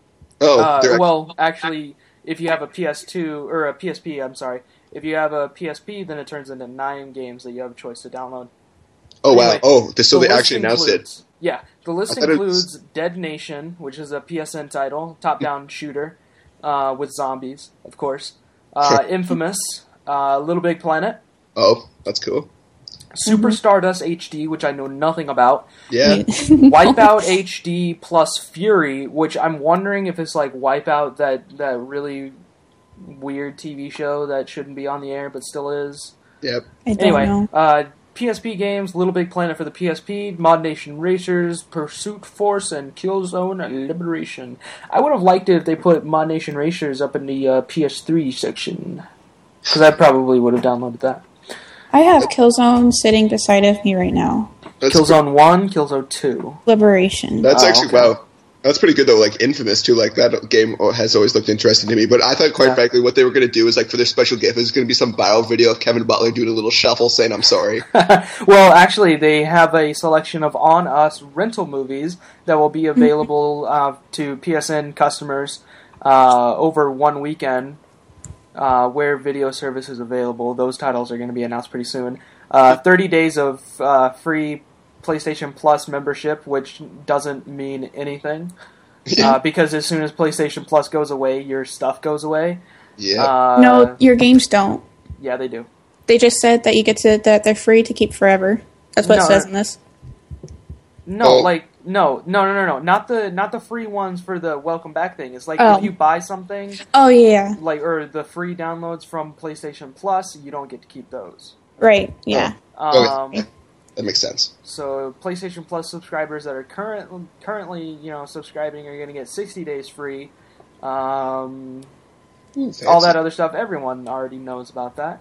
Oh, actually, if you have a PS2 or a PSP, I'm sorry. If you have a PSP, then it turns into 9 games that you have a choice to download. Oh, anyway, wow. Oh, so they actually announced it. Yeah. The list includes Dead Nation, which is a PSN title, top-down shooter with zombies, of course. Infamous, Little Big Planet. Oh, that's cool. Super Stardust HD, which I know nothing about. Yeah. Wipeout HD plus Fury, which I'm wondering if it's Wipeout, that really weird TV show that shouldn't be on the air but still is. Yep. Anyway, PSP games, Little Big Planet for the PSP, Mod Nation Racers, Pursuit Force, and Killzone Liberation. I would have liked it if they put Mod Nation Racers up in the PS3 section, because I probably would have downloaded that. I have Killzone sitting beside of me right now. Killzone 1, Killzone 2. Liberation. That's actually, wow. That's pretty good, though. Infamous, too. That game has always looked interesting to me. But I thought, quite frankly, what they were going to do is, for their special gift, is going to be some viral video of Kevin Butler doing a little shuffle saying, I'm sorry. Well, actually, they have a selection of On Us rental movies that will be available to PSN customers over one weekend. Where video service is available. Those titles are going to be announced pretty soon. 30 days of free PlayStation Plus membership, which doesn't mean anything. Because as soon as PlayStation Plus goes away, your stuff goes away. Yeah. No, your games don't. Yeah, they do. They just said that that they're free to keep forever. That's what it says in this. No, No. Not the free ones for the welcome back thing. It's if you buy something. Oh yeah. Or the free downloads from PlayStation Plus, you don't get to keep those. Right. Yeah. That makes sense. So PlayStation Plus subscribers that are currently subscribing are going to get 60 days free. All that other stuff, everyone already knows about that.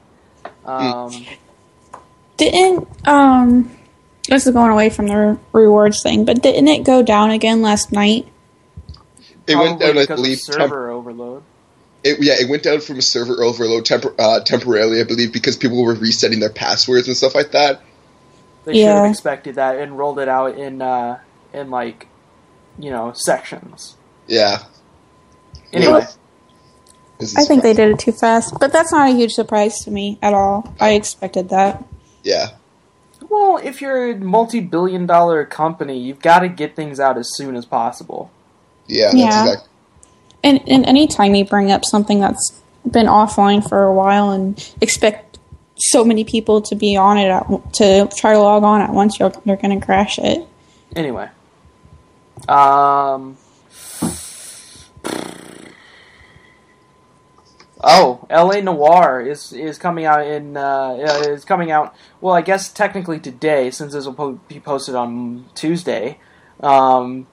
This is going away from the rewards thing, but didn't it go down again last night? It went down, I believe. Server overload. It went down from a server overload temporarily, I believe, because people were resetting their passwords and stuff like that. They should have expected that and rolled it out in like, sections. Yeah. Anyway. I think they did it too fast, but that's not a huge surprise to me at all. I expected that. Yeah. Well, if you're a multi-billion-dollar company, you've got to get things out as soon as possible. Yeah, that's exactly. And any time you bring up something that's been offline for a while and expect so many people to be on it to try to log on at once, you're going to crash it. Anyway, L.A. Noire is coming out Well, I guess technically today, since this will be posted on Tuesday, and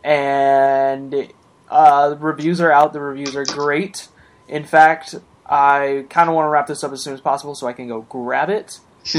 the reviews are out. The reviews are great. In fact, I kind of want to wrap this up as soon as possible so I can go grab it.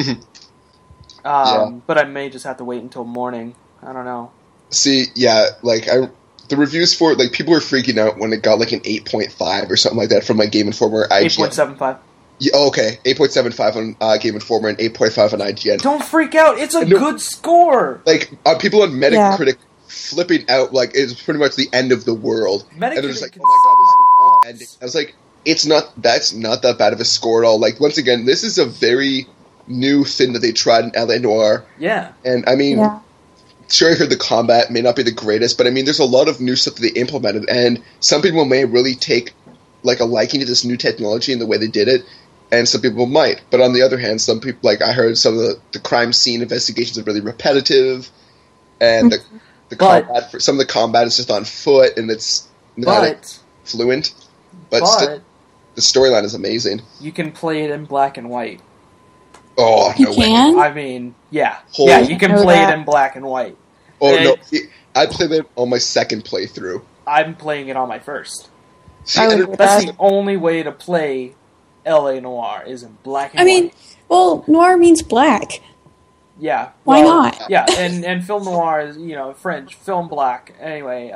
But I may just have to wait until morning. I don't know. See, yeah, the reviews for it, people were freaking out when it got an 8.5 or something like that from Game Informer or IGN. 8.75. Yeah, okay, 8.75 on Game Informer and 8.5 on IGN. Don't freak out. It's a good score. People on Metacritic flipping out it's pretty much the end of the world. Metacritic, and they're just like, oh my god, this is the great ending. I was like, that's not that bad of a score at all. Once again, this is a very new thing that they tried in L.A. Noire. Yeah. And sure, I heard the combat may not be the greatest, but there's a lot of new stuff that they implemented, and some people may really take a liking to this new technology and the way they did it, and some people might. But on the other hand, some people, I heard some of the crime scene investigations are really repetitive, and some of the combat is just on foot, and it's not fluent. But still, the storyline is amazing. You can play it in black and white. Oh, no way. I mean, yeah. You can play it in black and white. Oh, no. I played it on my second playthrough. I'm playing it on my first. See, that's the only way to play L.A. Noire is in black and white. Noir means black. Yeah. Why not? Yeah, and film noir is, French, film black. Anyway,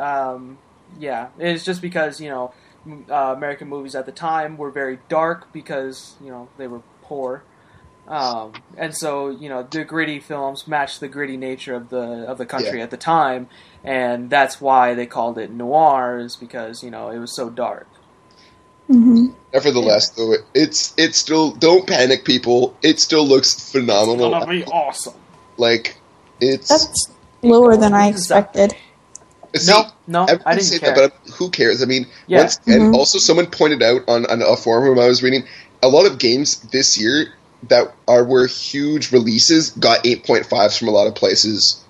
it's just because, American movies at the time were very dark because, they were poor. And so, the gritty films matched the gritty nature of the country at the time, and that's why they called it noir, is because, it was so dark. Mm-hmm. Nevertheless, though, it's still, don't panic, people. It still looks phenomenal. It's gonna be awesome. That's lower than I expected. See, no, I didn't say care. that, but who cares? And also someone pointed out on a forum I was reading, a lot of games this year that were huge releases got 8.5s from a lot of places.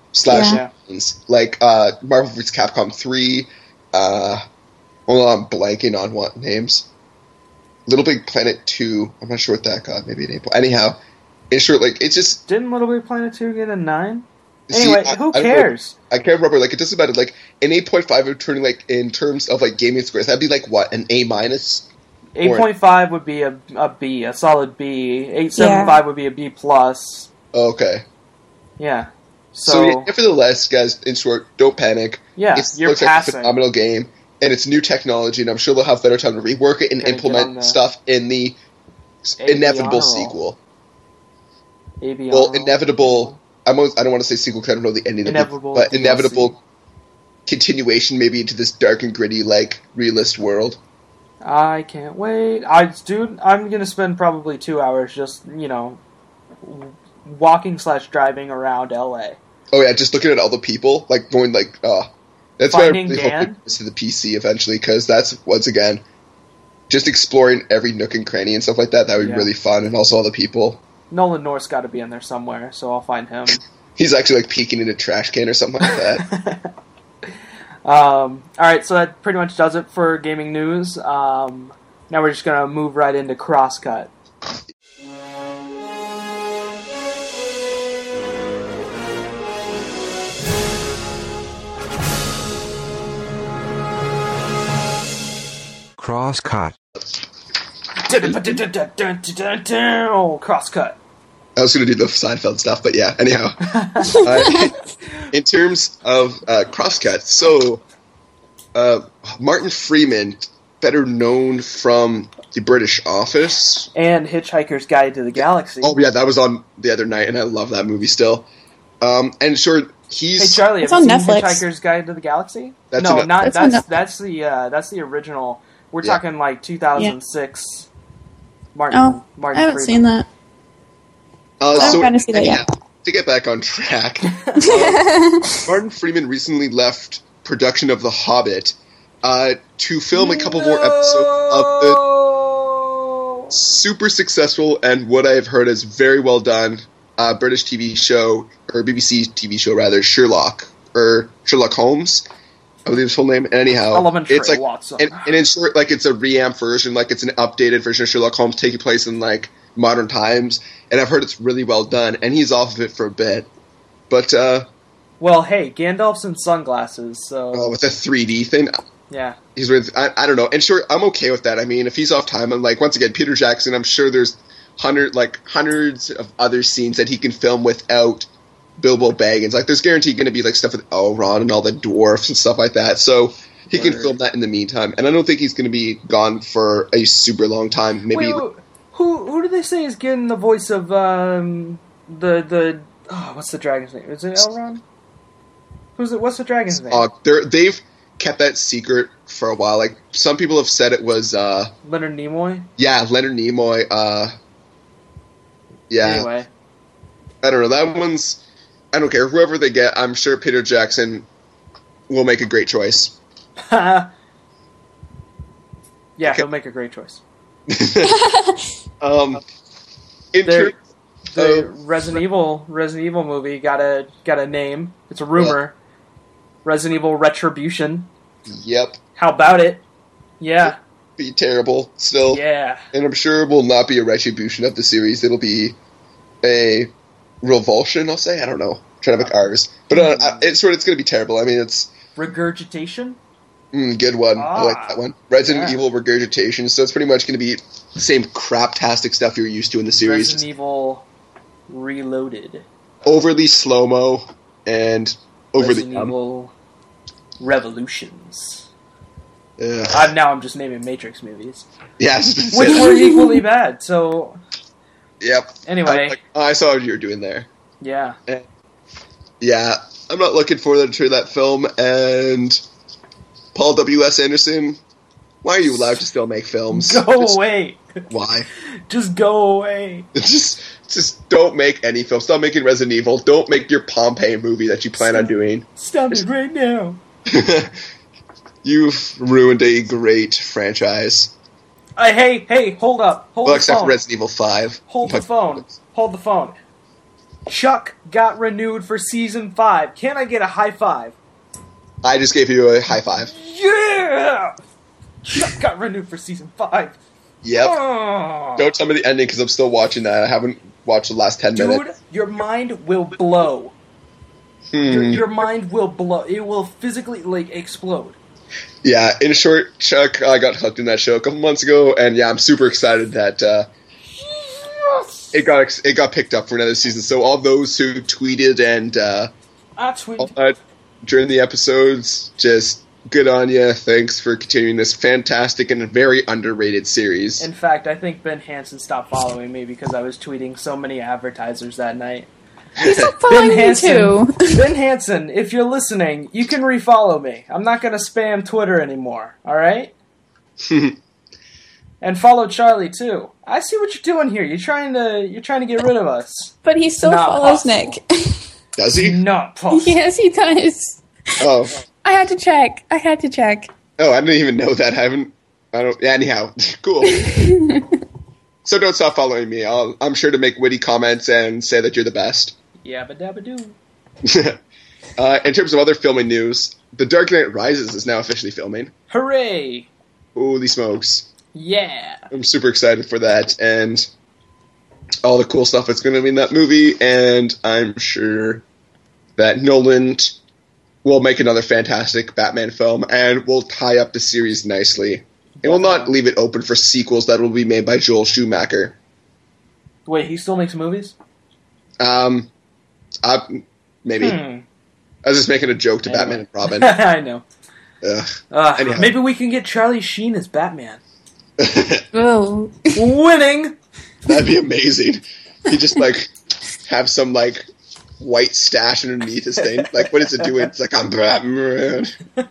Marvel vs. Capcom 3. Hold on, I'm blanking on what names. Little Big Planet 2. I'm not sure what that got. Maybe an 8. Anyhow, in short, it's just... Didn't Little Big Planet 2 get a 9? Anyway, who cares? I can't remember. It doesn't matter. An 8.5 would turn in terms of gaming scores. That'd be what, an A-? 8.5 would be a B, a solid B. 8.75 would be a B+. Okay. Yeah. So nevertheless, guys, in short, don't panic. Yeah, you're passing. Like a phenomenal game, and it's new technology, and I'm sure they'll have better time to rework it and implement stuff in the inevitable sequel. Inevitable... I don't want to say sequel because I don't know the ending of it, but inevitable continuation maybe into this dark and gritty, realist world. I can't wait. I'm going to spend probably 2 hours just, walking/driving around LA. Oh yeah, just looking at all the people, going that's why I really hope it goes to the PC eventually, because that's, once again, just exploring every nook and cranny and stuff like that. That would be really fun, and also all the people. Nolan North's got to be in there somewhere, so I'll find him. He's actually peeking in a trash can or something like that. Alright, so that pretty much does it for gaming news. Now we're just going to move right into Crosscut. Crosscut. Crosscut. I was going to do the Seinfeld stuff, but yeah, anyhow. In terms of Crosscut, so Martin Freeman better known from The British Office. And Hitchhiker's Guide to the Galaxy. Oh, yeah, that was on the other night, and I love that movie still. And sure, he's... Hey, Charlie, have you seen Netflix. Hitchhiker's Guide to the Galaxy? That's no, not that's that's the original. We're talking like 2006. Martin I haven't Freeman. seen that. I'm trying to see that yet. To get back on track, Martin Freeman recently left production of The Hobbit to film a couple more episodes of the super successful and what I have heard is very well done British TV show, or BBC TV show rather, Sherlock Holmes, I believe his full name. Anyhow, it's like, Watson. and in short, like it's a reamp version, like it's an updated version of Sherlock Holmes taking place in like modern times, and I've heard it's really well done, and he's off of it for a bit. But well, hey, Gandalf's in sunglasses, so with the 3D thing, yeah, he's with I don't know. And sure, I'm okay with that. I mean, if he's off time, I'm like, once again, Peter Jackson. I'm sure there's hundreds of other scenes that he can film without Bilbo Baggins. Like, there's guaranteed going to be like stuff with Elrond and all the dwarfs and stuff like that. So he can film that in the meantime. And I don't think he's going to be gone for a super long time. Maybe. Wait, who do they say is getting the voice of the what's the dragon's name? Is it Elrond? What's the dragon's name? They've kept that secret for a while. Like, some people have said it was Leonard Nimoy. Yeah, Leonard Nimoy. Yeah. Anyway, I don't know. That one's. I don't care. Whoever they get, I'm sure Peter Jackson will make a great choice. Yeah, he'll make a great choice. The Resident Evil movie got a name. It's a rumor. Resident Evil Retribution. Yep. How about it? Yeah. Be terrible still. Yeah. And I'm sure it will not be a retribution of the series. It'll be a revulsion, I'll say. I don't know. I'm trying to make ours. But it's going to be terrible. I mean, it's... Regurgitation? Good one. I like that one. Resident Evil Regurgitation. So it's pretty much going to be the same craptastic stuff you're used to in the series. Resident Evil Reloaded. Overly slow-mo and Resident Evil Revolutions. Now I'm just naming Matrix movies. Yes. Which were equally bad, so... Yep. Anyway. I saw what you were doing there. Yeah. Yeah. I'm not looking forward to that film, and Paul W.S. Anderson, why are you allowed to still make films? Go away. Why? Just go away. Just don't make any films. Stop making Resident Evil. Don't make your Pompeii movie that you plan on doing. Stop it right now. You've ruined a great franchise. Hey, hold up. Hold the phone. Except for Resident Evil 5. Hold the phone. Chuck got renewed for Season 5. Can I get a high five? I just gave you a high five. Yeah! Chuck got renewed for Season 5. Yep. Oh. Don't tell me the ending, because I'm still watching that. I haven't watched the last 10 minutes. Dude, your mind will blow. Your mind will blow. It will physically, explode. Yeah, in short, Chuck, I got hooked in that show a couple months ago, and yeah, I'm super excited that it got picked up for another season. So all those who tweeted and I tweeted during the episodes, just good on you. Thanks for continuing this fantastic and very underrated series. In fact, I think Ben Hansen stopped following me because I was tweeting so many advertisers that night. He stopped following me too. Ben Hansen, if you're listening, you can refollow me. I'm not going to spam Twitter anymore, alright? And follow Charlie too. I see what you're doing here. You're trying to get rid of us. But he still follows Nick. Does he? Not possible. Yes, he does. Oh. I had to check. Oh, I didn't even know that. Anyhow, cool. So don't stop following me. I'm sure to make witty comments and say that you're the best. Yabba dabba doo. In terms of other filming news, The Dark Knight Rises is now officially filming. Hooray! Holy smokes. Yeah. I'm super excited for that, and all the cool stuff that's going to be in that movie, and I'm sure that Nolan will make another fantastic Batman film, and will tie up the series nicely. It will not leave it open for sequels that will be made by Joel Schumacher. Wait, he still makes movies? Maybe. I was just making a joke to Batman and Robin. I know. Maybe we can get Charlie Sheen as Batman. Oh. Winning! That'd be amazing. He just, like, have some, like, white stash underneath his thing. Like, what is it doing? It's like, I'm Batman.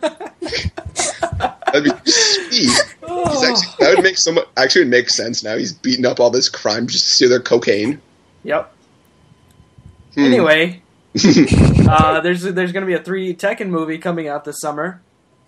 That'd be sweet. That would make so much... Actually, it would make sense now. He's beating up all this crime just to steal their cocaine. Yep. Anyway, there's going to be a 3 Tekken movie coming out this summer.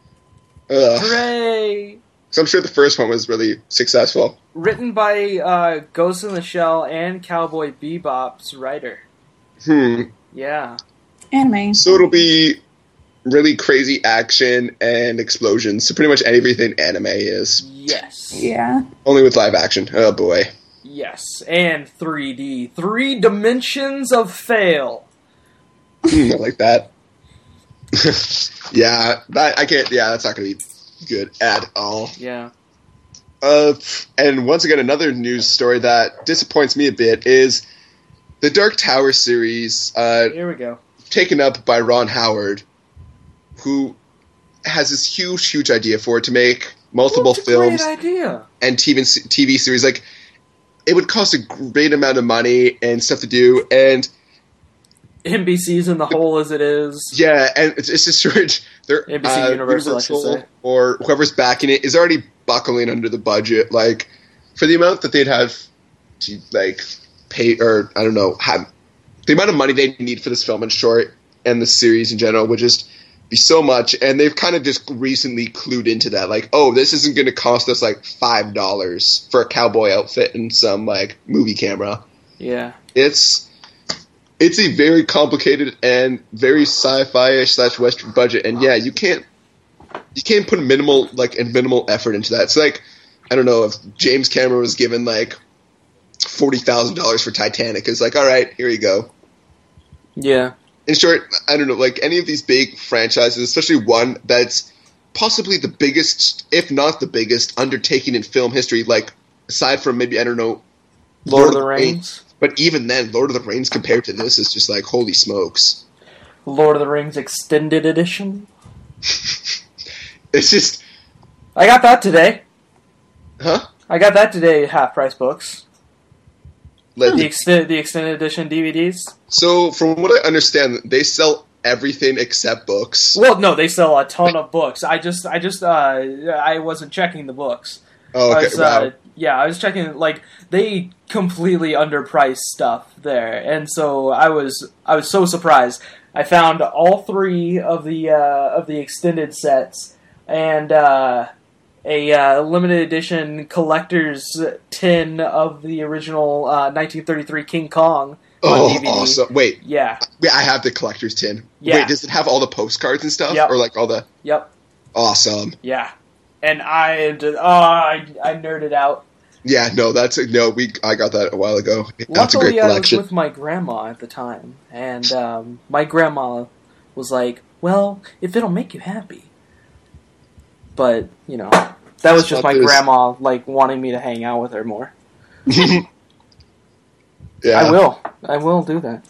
Hooray! So I'm sure the first one was really successful. Written by Ghost in the Shell and Cowboy Bebop's writer. Yeah. Anime. So it'll be really crazy action and explosions. So pretty much everything anime is. Yes. Yeah. Only with live action. Oh boy. Yes. And 3D. 3 dimensions of fail. I like that. Yeah. I can't. Yeah, that's not going to be good at all. Yeah. And once again, another news story that disappoints me a bit is the Dark Tower series. Here we go. Taken up by Ron Howard, who has this huge idea for it to make multiple films great idea. And TV series. Like, it would cost a great amount of money and stuff to do, and NBC's in the hole as it is. Yeah, and it's just they're NBC Universal, I should say, or whoever's backing it is already buckling under the budget. Like, for the amount that they'd have to like pay, or I don't know, have the amount of money they need for this film and short and the series in general would just be so much. And they've kind of just recently clued into that. Like, oh, this isn't going to cost us like $5 for a cowboy outfit and some like movie camera. Yeah, it's a very complicated and very sci-fi-ish / Western budget, and yeah, you can't put minimal effort into that. It's like, I don't know, if James Cameron was given like $40,000 for Titanic, it's like, all right, here you go. Yeah. In short, I don't know, like any of these big franchises, especially one that's possibly the biggest, if not the biggest, undertaking in film history, like aside from maybe, I don't know, Lord of the Rings. But even then, Lord of the Rings compared to this is just like, holy smokes. Lord of the Rings Extended Edition. It's just... I got that today. Huh? I got that today, Half Price Books. The Extended Edition DVDs. So, from what I understand, they sell everything except books. Well, no, they sell a ton of books. I wasn't checking the books. Oh, okay, wow. Yeah, I was checking, like, they completely underpriced stuff there, and so I was so surprised. I found all 3 of the extended sets, and a limited edition collector's tin of the original 1933 King Kong on DVD. Awesome. Wait. Yeah. I have the collector's tin. Yeah. Wait, does it have all the postcards and stuff? Yep. Or like all the... Yep. Awesome. Yeah. And I nerded out. Yeah, no, I got that a while ago. That's a great collection. Luckily, I was with my grandma at the time, and my grandma was like, "Well, if it'll make you happy." But you know, that was just my grandma like wanting me to hang out with her more. Yeah, I will do that.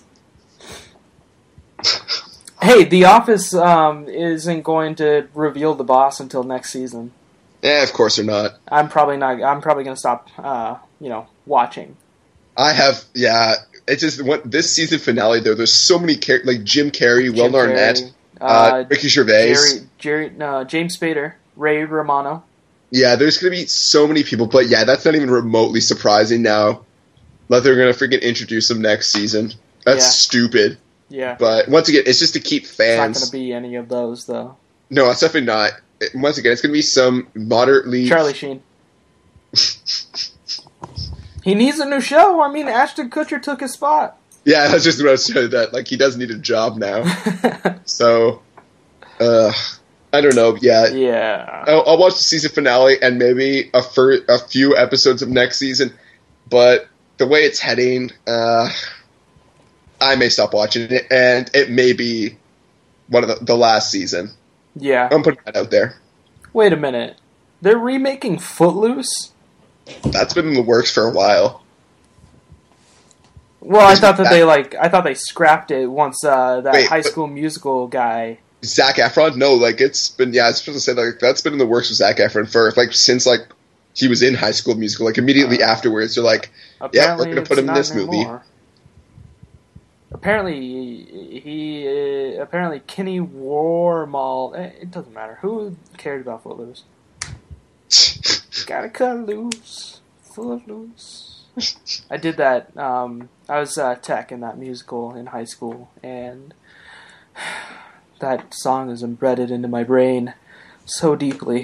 Hey, The Office isn't going to reveal the boss until next season. Yeah, of course they're not. I'm probably going to stop, watching. I have, yeah. It's just this season finale though. There's so many like Jim Carrey, Will Arnett, Ricky Gervais, James Spader, Ray Romano. Yeah, there's going to be so many people, but yeah, that's not even remotely surprising now. That they're going to freaking introduce them next season. That's stupid. Yeah. But once again, it's just to keep fans. It's not going to be any of those though. No, it's definitely not. Once again, it's going to be some moderately... Charlie Sheen. He needs a new show. I mean, Ashton Kutcher took his spot. Yeah, that's just what I was saying. That like he does need a job now. So, I don't know. Yeah, yeah. I'll watch the season finale and maybe a few episodes of next season. But the way it's heading, I may stop watching it, and it may be one of the last season. Yeah. I'm putting that out there. Wait a minute. They're remaking Footloose? That's been in the works for a while. Well, I thought they scrapped it once High School Musical guy Zac Efron? No, like it's been I was supposed to say like that's been in the works with Zac Efron for like since like he was in High School Musical. Like immediately afterwards, they're like, yeah, we're gonna put him in this movie. Apparently Kenny Warmall. It doesn't matter. Who cared about Footloose? Gotta cut loose, Footloose. I did that. I was tech in that musical in high school, and that song is embedded into my brain so deeply.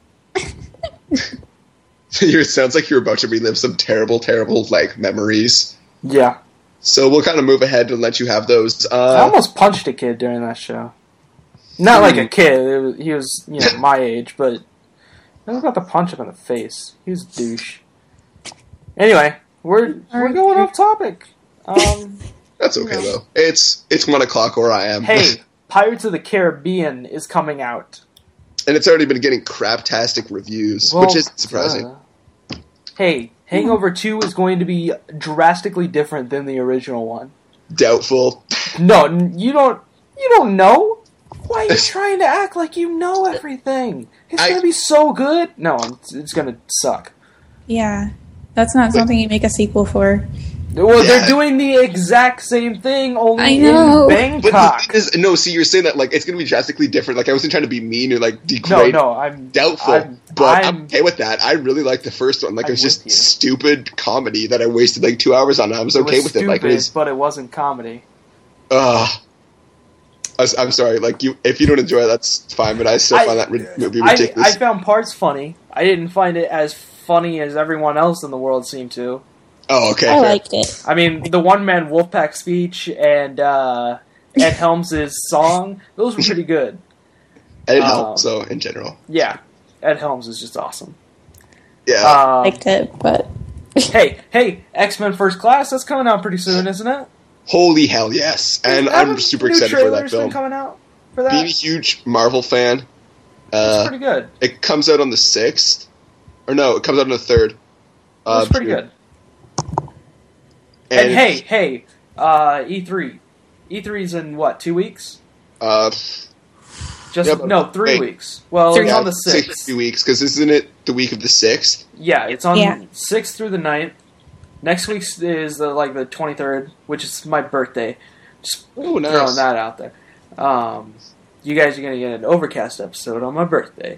It sounds like you're about to relive some terrible, terrible like memories. Yeah. So we'll kind of move ahead and let you have those. I almost punched a kid during that show. Not like a kid. He was my age, but I was about to punch him in the face. He was a douche. Anyway, we're going off topic. That's okay though. It's 1 o'clock where I am. Hey, Pirates of the Caribbean is coming out, and it's already been getting craptastic reviews, which is surprising. Hey, Hangover 2 is going to be drastically different than the original one. Doubtful. No, you don't know? Why are you trying to act like you know everything? It's going to be so good. No, it's going to suck. Yeah, that's not something you make a sequel for. Well, they're doing the exact same thing, only in Bangkok. But the thing is, no, see, you're saying that like it's going to be drastically different. Like I wasn't trying to be mean or like degrade. No, I'm doubtful. I'm okay with that. I really like the first one. Like it was just stupid comedy that I wasted like 2 hours on. I was okay with it. Like it was, but it wasn't comedy. I'm sorry. Like if you don't enjoy it, that's fine. But I still find that movie ridiculous. I found parts funny. I didn't find it as funny as everyone else in the world seemed to. Oh, okay. I liked it. I mean, the one-man Wolfpack speech and Ed Helms' song, those were pretty good. Ed Helms, so in general. Yeah. Ed Helms is just awesome. Yeah. I liked it, but... hey, X-Men First Class, that's coming out pretty soon, isn't it? Holy hell, yes. And I'm super excited for that film. Coming out for that? Being a huge Marvel fan. It's pretty good. It comes out on the 6th. Or no, it comes out on the 3rd. It's pretty good. And hey, E3. E3's in what, 2 weeks? 3 weeks. Well, it's on the 6th. 3 weeks, because isn't it the week of the 6th? Yeah, it's on 6th through the 9th. Next week is the 23rd, which is my birthday. Just throwing that out there. You guys are going to get an Overcast episode on my birthday.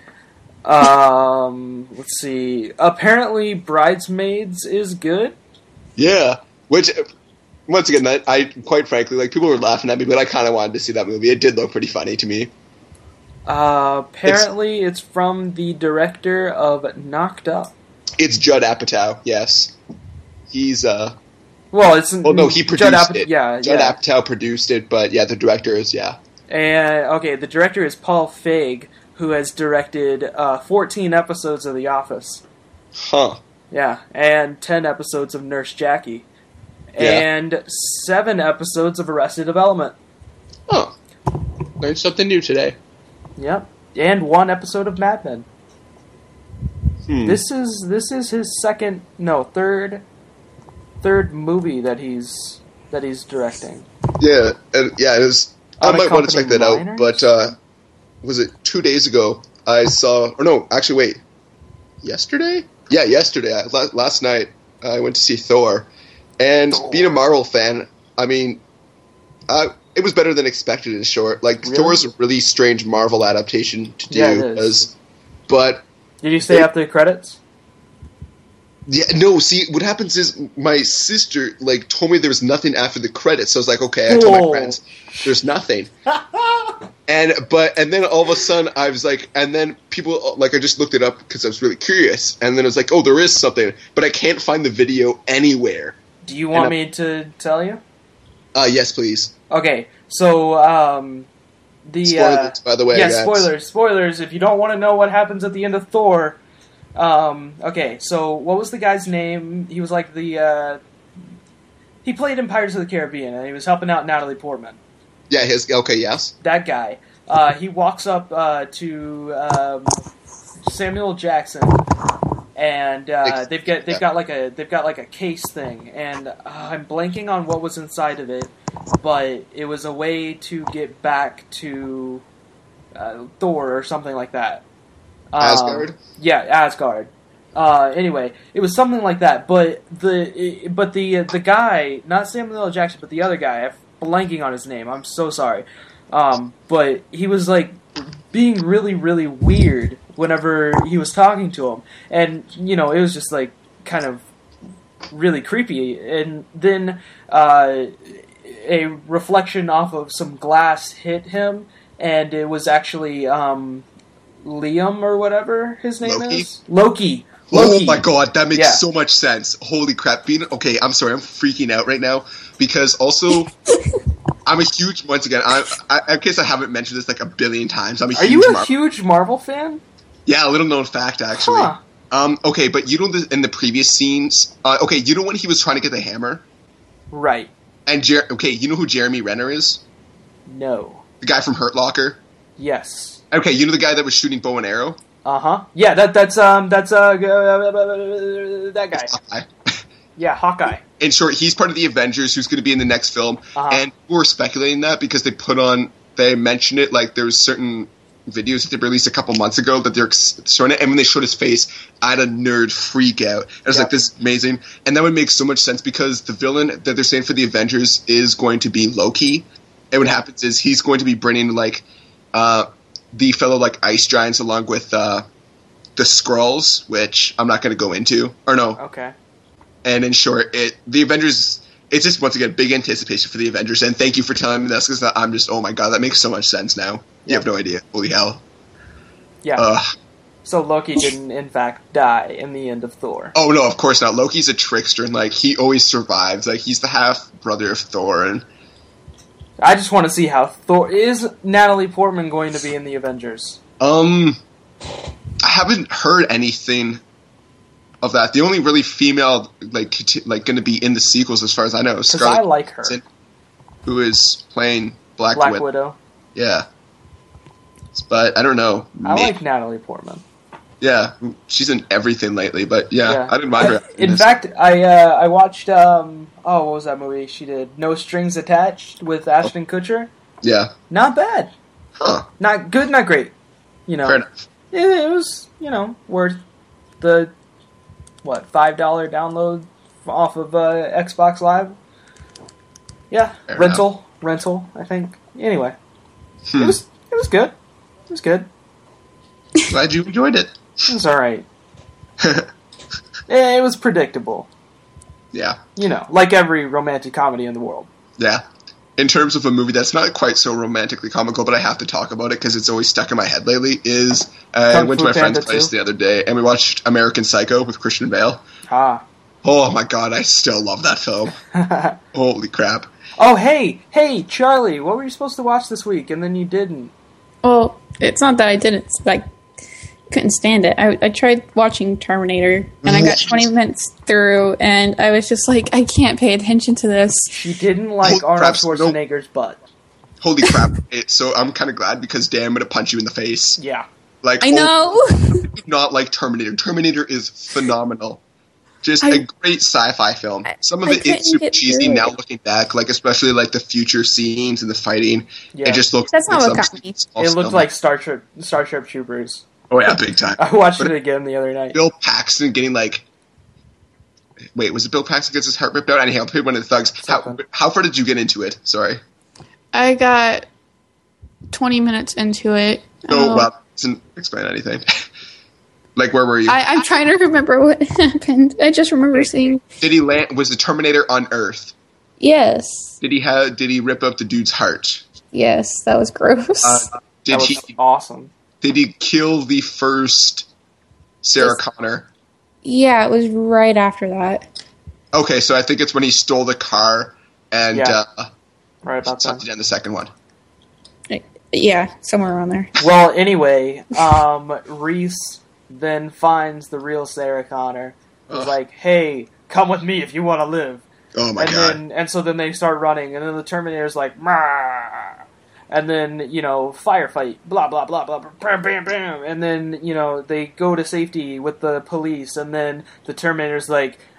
Let's see. Apparently, Bridesmaids is good. Yeah, which, once again, that I quite frankly, like, people were laughing at me, but I kind of wanted to see that movie. It did look pretty funny to me. Apparently, it's from the director of Knocked Up. It's Judd Apatow, yes. He's, well, it's... Oh, no, he produced it. Yeah, Judd Apatow produced it, but, yeah, the director is, And, okay, the director is Paul Feig, who has directed 14 episodes of The Office. Huh. Yeah, and 10 episodes of Nurse Jackie. And 7 episodes of Arrested Development. Oh. Learned something new today. Yep. And 1 episode of Mad Men. This is his third movie that he's directing. Yeah, and it is. I might want to check that out, but was it 2 days ago? I saw, or no, actually, wait, yesterday? Yeah, yesterday. Last night, I went to see Thor, and being a Marvel fan, I mean, it was better than expected. In short, like really? Thor is a really strange Marvel adaptation to do. Yeah, it is. But did you stay after the credits? Yeah, no, see, what happens is my sister, like, told me there was nothing after the credits, so I was like, okay, I told my friends, there's nothing. And then all of a sudden, I was like, and then people, like, I just looked it up because I was really curious, and then I was like, oh, there is something, but I can't find the video anywhere. Do you want me to tell you? Yes, please. Okay, so, spoilers, by the way. Yeah, spoilers, if you don't want to know what happens at the end of Thor... okay, so what was the guy's name? He was like he played in Pirates of the Caribbean, and he was helping out Natalie Portman. Yeah, yes. That guy. He walks up to Samuel Jackson, and they've got like a case thing, and I'm blanking on what was inside of it, but it was a way to get back to Thor or something like that. Asgard? Yeah, Asgard. Anyway, it was something like that, but the guy, not Samuel L. Jackson, but the other guy, I'm blanking on his name, I'm so sorry. But he was like being really, really weird whenever he was talking to him. And, it was just like kind of really creepy. And then a reflection off of some glass hit him, and it was actually Liam or whatever his name is. Loki. Oh my god, that makes so much sense. Holy crap. Okay, I'm sorry, I'm freaking out right now. Because also, I'm a huge, once again, in case I haven't mentioned this like a billion times, I'm a huge huge Marvel fan? Yeah, a little known fact, actually. Huh. Okay, but you know in the previous scenes, you know when he was trying to get the hammer? Right. And, you know who Jeremy Renner is? No. The guy from Hurt Locker? Yes. Okay, you know the guy that was shooting bow and arrow? Uh-huh. Yeah, that's that guy. Hawkeye. Yeah, Hawkeye. In short, he's part of the Avengers who's going to be in the next film. Uh-huh. And we were speculating that because they mentioned it, like there was certain videos that they released a couple months ago that they're showing it, and when they showed his face, I had a nerd freak out. I was like, this is amazing. And that would make so much sense because the villain that they're saying for the Avengers is going to be Loki. And what happens is he's going to be bringing, like, the fellow, like, ice giants along with the Skrulls, which I'm not going to go into. Or no. Okay. And in short, the Avengers, it's just, once again, big anticipation for the Avengers. And thank you for telling me this, because I'm just, oh my god, that makes so much sense now. You have no idea. Holy hell. Yeah. So Loki didn't, in fact, die in the end of Thor. Oh, no, of course not. Loki's a trickster, and, like, he always survives. Like, he's the half-brother of Thor, and... I just want to see how Thor... Is Natalie Portman going to be in the Avengers? I haven't heard anything of that. The only really female, like going to be in the sequels, as far as I know, is Scarlett, I like her. Who is playing Black Widow. Yeah. But I don't know. I like Natalie Portman. Yeah, she's in everything lately, but I didn't mind her. In fact, I watched, what was that movie she did? No Strings Attached with Ashton Kutcher. Yeah. Not bad. Huh. Not good, not great. Fair enough. It was, worth the, $5 download off of Xbox Live. Yeah, Fair rental, I think. Anyway, it was good. It was good. Glad you enjoyed it. It was alright. It was predictable. Yeah. Like every romantic comedy in the world. Yeah. In terms of a movie that's not quite so romantically comical, but I have to talk about it because it's always stuck in my head lately, is I went to my friend's place the other day, and we watched American Psycho with Christian Bale. Oh my god, I still love that film. Holy crap. Oh, hey, Charlie, what were you supposed to watch this week, and then you didn't? Well, it's not that I didn't, it's like couldn't stand it. I tried watching Terminator, and I got 20 minutes through, and I was just like, I can't pay attention to this. She didn't like Arnold Schwarzenegger's butt. Holy crap. So I'm kind of glad because, damn, I'm going to punch you in the face. Yeah. Like, I know! Not like Terminator. Terminator is phenomenal. Just a great sci-fi film. Some of it is super cheesy now looking back, like especially like the future scenes and the fighting. Yeah. It just looks That's like not what got me. It looked like Starship Troopers. Oh yeah, big time. I watched it again the other night. Bill Paxton getting like... Wait, was it Bill Paxton gets his heart ripped out? Anyhow, played one of the thugs. How far did you get into it? Sorry. I got 20 minutes into it. Oh, well, doesn't explain anything. Like, where were you? I'm trying to remember what happened. I just remember seeing... Did he land... Was the Terminator on Earth? Yes. Did he rip up the dude's heart? Yes, that was gross. That was awesome. Did he kill the first Sarah Connor? Yeah, it was right after that. Okay, so I think it's when he stole the car and right about that. Down the second one. Yeah, somewhere around there. Well, anyway, Reese then finds the real Sarah Connor. He's like, hey, come with me if you want to live. Oh my god. And so then they start running, and then the Terminator's like, Mah! And then, firefight, blah, blah, blah, blah, bam, bam, bam. And then, they go to safety with the police, and then the Terminator's like,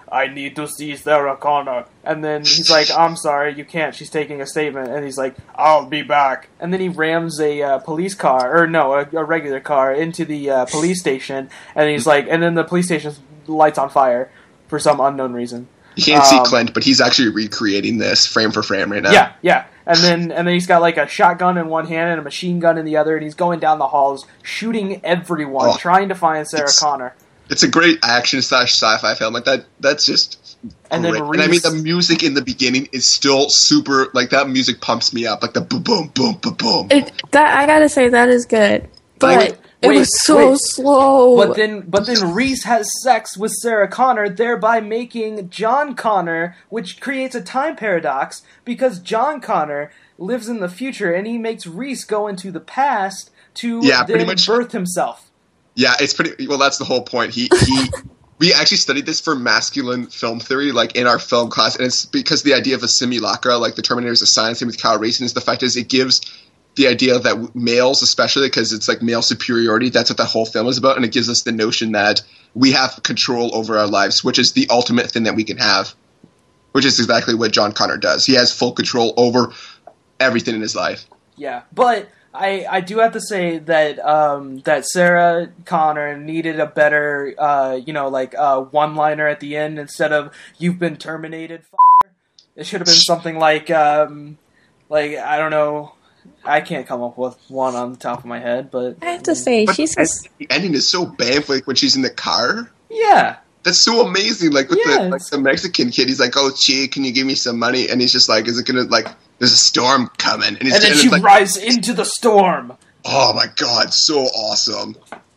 I need to see Sarah Connor. And then he's like, I'm sorry, you can't. She's taking a statement. And he's like, I'll be back. And then he rams a police car, or no, a regular car into the police station. And he's like, and then the police station's lights on fire for some unknown reason. You can't see Clint, but he's actually recreating this frame for frame right now. Yeah. And then he's got like a shotgun in one hand and a machine gun in the other, and he's going down the halls, shooting everyone, trying to find Sarah Connor. It's a great action / sci-fi film. Like that's just and great. Then and I mean, the music in the beginning is still super. Like that music pumps me up. Like the boom, boom, boom, boom, boom. I gotta say that is good, but it was so slow. But then Reese has sex with Sarah Connor, thereby making John Connor, which creates a time paradox because John Connor lives in the future and he makes Reese go into the past to then birth himself. Yeah, it's pretty. Well, that's the whole point. We actually studied this for masculine film theory, like in our film class, and it's because the idea of a simulacra, like the Terminator is a science thing with Kyle Reese, is the fact is it gives the idea that males, especially because it's like male superiority, that's what that whole film is about, and it gives us the notion that we have control over our lives, which is the ultimate thing that we can have, which is exactly what John Connor does. He has full control over everything in his life. Yeah, but I do have to say that that Sarah Connor needed a better, one-liner at the end instead of "You've been terminated." It should have been something like I don't know. I can't come up with one on the top of my head, but I have to say the ending is so bad. Like when she's in the car. Yeah. That's so amazing. Like with the Mexican kid, he's like, "Oh, Chi, can you give me some money?" And he's just like, "Is it gonna like? There's a storm coming." And then she rides into the storm. Oh my god, so awesome!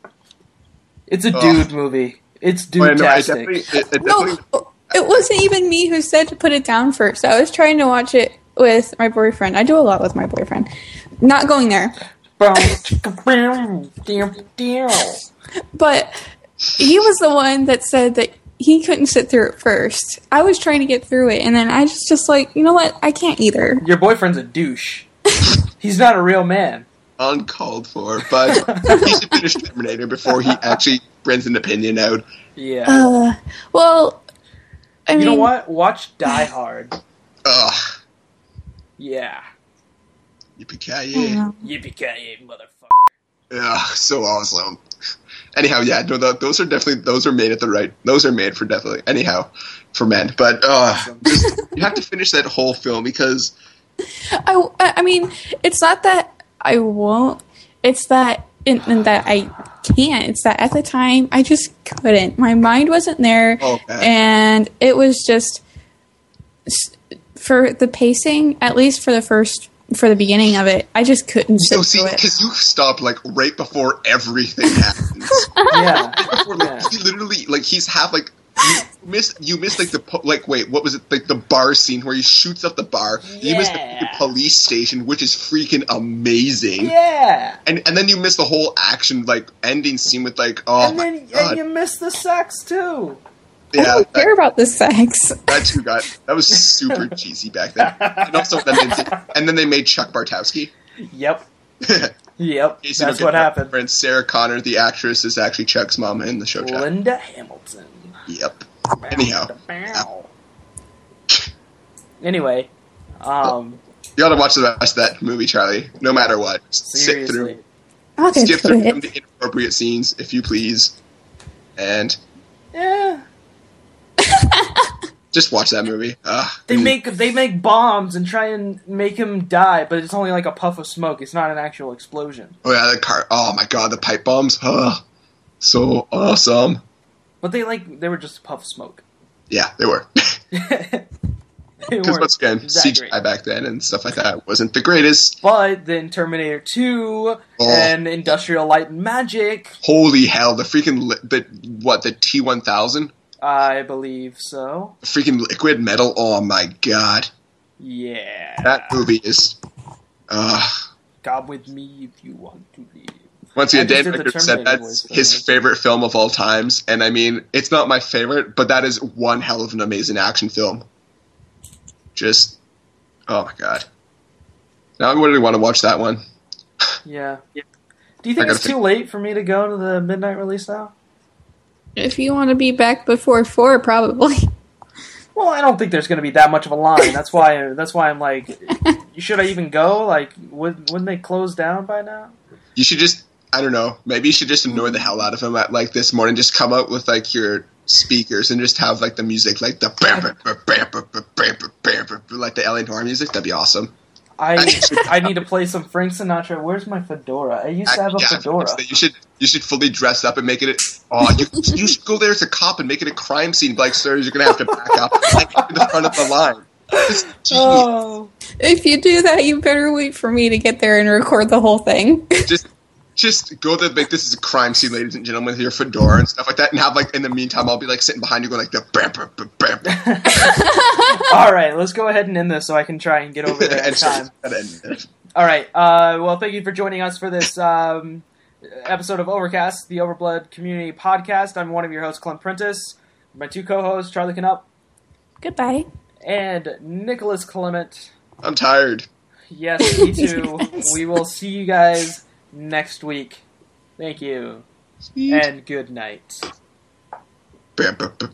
It's a dude movie. It's dude-tastic. It wasn't even me who said to put it down first. I was trying to watch it with my boyfriend. I do a lot with my boyfriend. Not going there. But he was the one that said that he couldn't sit through it first. I was trying to get through it, and then I just like, you know what? I can't either. Your boyfriend's a douche. He's not a real man. Uncalled for, but he should finish Terminator before he actually brings an opinion out. Yeah. Well, I mean... You know what? Watch Die Hard. Ugh. Yeah. Yippee-ki-yay. Yippee-ki-yay, motherfucker. Ugh, so awesome. Anyhow, yeah, no, those are made for definitely, anyhow, for men. But you have to finish that whole film because... I mean, it's not that I won't, it's that, and that I can't. It's that at the time, I just couldn't. My mind wasn't there, and it was just, for the pacing, at least for the beginning of it, I just couldn't sit through it. Because you stopped, like, right before everything happens. He literally, like, he's half, like, you missed like, what was it, like, the bar scene where he shoots up the bar. You missed the police station, which is freaking amazing. Yeah! And then you missed the whole action, like, ending scene with, like, and you missed the sex, too. Yeah, I don't care about the sex. That was super cheesy back then. And also, then they made Chuck Bartowski. Yep. Yep. That's what happened. Friend Sarah Connor, the actress, is actually Chuck's mom in the show. Linda Hamilton. Yep. Anyhow. Anyway, you gotta watch the rest of that movie, Charlie. No matter what, seriously. Sit through. Okay, skip through the inappropriate scenes, if you please, and just watch that movie. They make bombs and try and make him die, but it's only like a puff of smoke. It's not an actual explosion. Oh yeah, the car. Oh my god, the pipe bombs. So awesome. But they were just a puff of smoke. Yeah, they were. Because once again, CGI back then and stuff like that wasn't the greatest. But then Terminator 2 and Industrial Light and Magic. Holy hell! The freaking the T-1000. I believe so. The freaking liquid metal. Oh my god. Yeah. That movie is. Come with me if you want to live. Once again, Dan Ricker said that's his favorite film of all times, and I mean, it's not my favorite, but that is one hell of an amazing action film. Just, oh my god. Now I really want to watch that one. Yeah. Do you think it's too late for me to go to the midnight release now? If you want to be back before 4, probably. Well, I don't think there's going to be that much of a line. That's why I'm like, should I even go? Like, wouldn't they close down by now? You should just, I don't know, maybe you should just annoy the hell out of him at, like, this morning. Just come out with, like, your speakers and just have, like, the music, like, the like the Alien Horror music. That'd be awesome. I need to play some Frank Sinatra. Where's my fedora? I used to have a fedora. You should fully dress up and make it. You should go there as a cop and make it a crime scene. Like, sir, you're gonna have to back up like, to the front of the line. If you do that, you better wait for me to get there and record the whole thing. Just go there, make this is a crime scene, ladies and gentlemen, with your fedora and stuff like that, and have, like, in the meantime, I'll be, like, sitting behind you going, like, the bam. All right, let's go ahead and end this so I can try and get over there in time. All right, well, thank you for joining us for this episode of Overcast, the Overblood Community Podcast. I'm one of your hosts, Clint Prentice. My two co-hosts, Charlie Knupp. Goodbye. And Nicholas Clement. I'm tired. Yes, me too. Yes. We will see you guys next week. Thank you. Sweet. And good night. I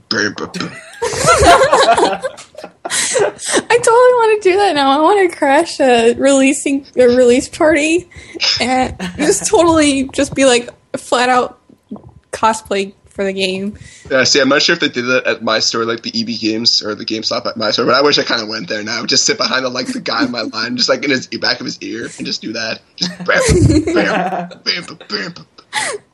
totally want to do that now. I want to crash a release party and just totally just be like flat out cosplay for the game. Yeah, see, I'm not sure if they did that at my store, like the EB Games or the GameStop at my store, but I wish I kind of went there now. Just sit behind the guy in my line, just like in his back of his ear, and just do that. Just bam, bam, bam, bam, bam.